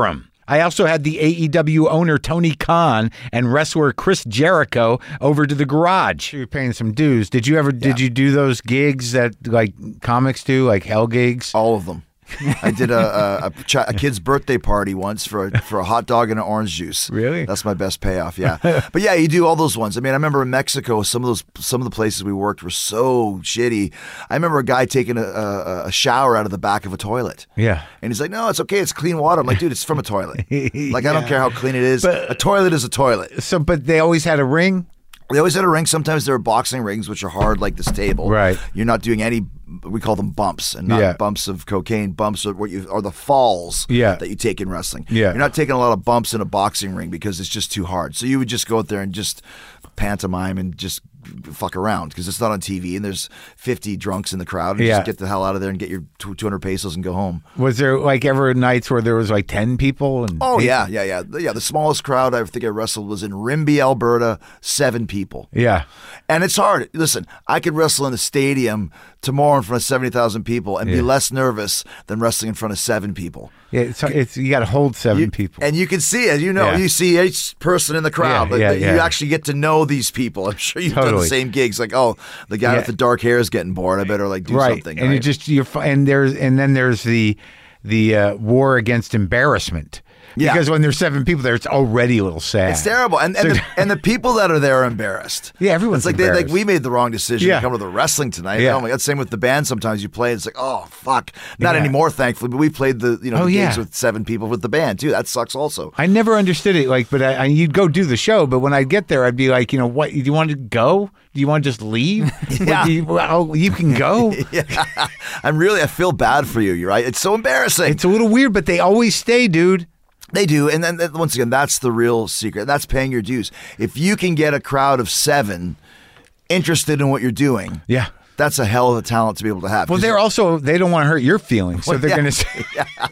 I also had the A E W owner Tony Khan and wrestler Chris Jericho over to the garage. You're paying some dues. Did you ever? Yeah. Did you do those gigs that like comics do, like hell gigs? All of them. I did a a, a, ch- a kid's birthday party once for a, for a hot dog and an orange juice. Really? That's my best payoff. Yeah, but yeah, you do all those ones. I mean, I remember in Mexico, some of those some of the places we worked were so shitty. I remember a guy taking a, a, a shower out of the back of a toilet. Yeah, and he's like, "No, it's okay. It's clean water." I'm like, "Dude, it's from a toilet. Like, yeah. I don't care how clean it is. But, a toilet is a toilet." So, but they always had a ring. They always had a ring. Sometimes there were boxing rings, which are hard like this table. Right. You're not doing any, we call them bumps, and not yeah. bumps of cocaine. Bumps are what you are the falls yeah. that you take in wrestling. Yeah. You're not taking a lot of bumps in a boxing ring because it's just too hard. So you would just go out there and just pantomime and just fuck around because it's not on T V and there's fifty drunks in the crowd. And yeah. Just get the hell out of there and get your two hundred pesos and go home. Was there like ever nights where there was like ten people? And oh eight? yeah, yeah, yeah, yeah. The smallest crowd I think I wrestled was in Rimbey, Alberta, seven people. Yeah, and it's hard. Listen, I could wrestle in a stadium tomorrow in front of seventy thousand people and yeah. be less nervous than wrestling in front of seven people. Yeah, it's, it's you got to hold seven you, people, and you can see it. You know, yeah. you see each person in the crowd, yeah, but yeah, you yeah. actually get to know these people. I'm sure you've totally. done the same gigs. Like, oh, the guy yeah. with the dark hair is getting bored. I better like do right. something. And right? you just you're and there's and then there's the the uh, war against embarrassment. Yeah. Because when there's seven people there, it's already a little sad. It's terrible, and and, So, the, and the people that are there are embarrassed. Yeah, everyone's it's like embarrassed. They, like we made the wrong decision yeah. to come to the wrestling tonight. Yeah. Oh my god! Same with the band. Sometimes you play, it's like, oh fuck, not Yeah. anymore, thankfully. But we played the you know Oh, the yeah. gigs with seven people with the band too. That sucks also. I never understood it. Like, but I, I, you'd go do the show, but when I'd get there, I'd be like, you know, what? Do you want to go? Do you want to just leave? Yeah. Do you, well, you can go. Yeah, I'm really. I feel bad for you. You're right. It's so embarrassing. It's a little weird, but they always stay, dude. They do, and then once again, that's the real secret. That's paying your dues. If you can get a crowd of seven interested in what you're doing, Yeah. that's a hell of a talent to be able to have. Well, they're also, they don't want to hurt your feelings. So Well, they're yeah. going to say,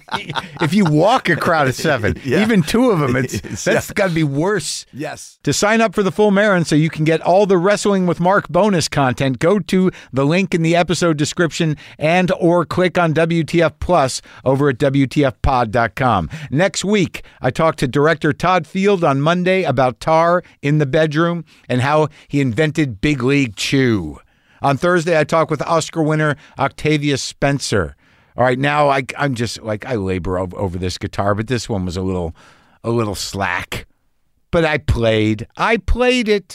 if you walk a crowd of seven, Yeah. even two of them, it's that's Yeah. got to be worse. Yes. To sign up for the full marathon so you can get all the Wrestling with Mark bonus content, go to the link in the episode description and or click on W T F Plus over at W T F pod dot com. Next week, I talked to director Todd Field on Monday about Tar in the bedroom and how he invented Big League Chew. On Thursday, I talked with Oscar winner Octavia Spencer. All right, now I, I'm just like I labor over, over this guitar, but this one was a little, a little slack. But I played. I played it.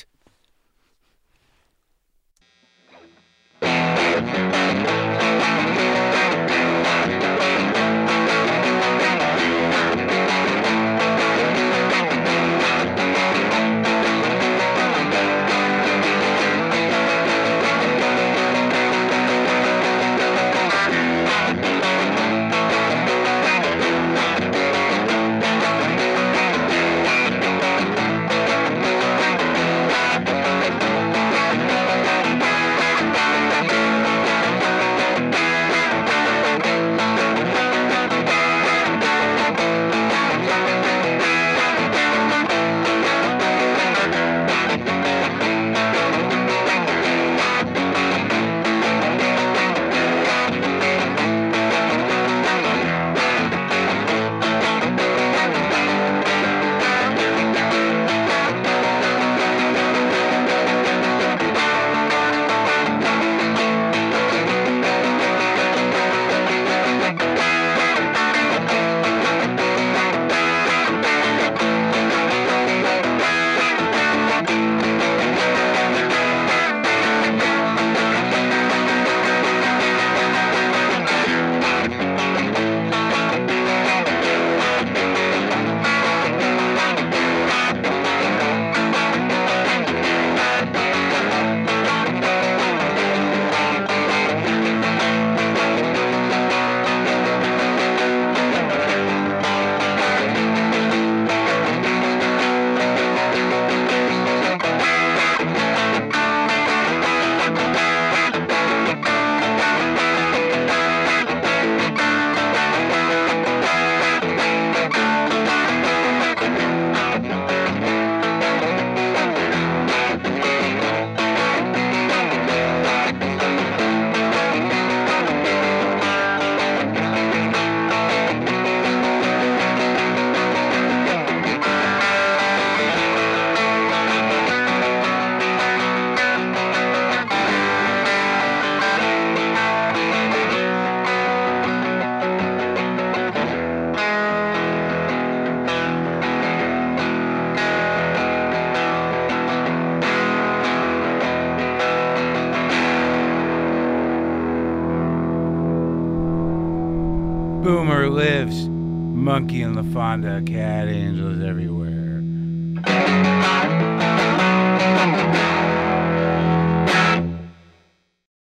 Boomer lives. Monkey and LaFonda, cat angels everywhere.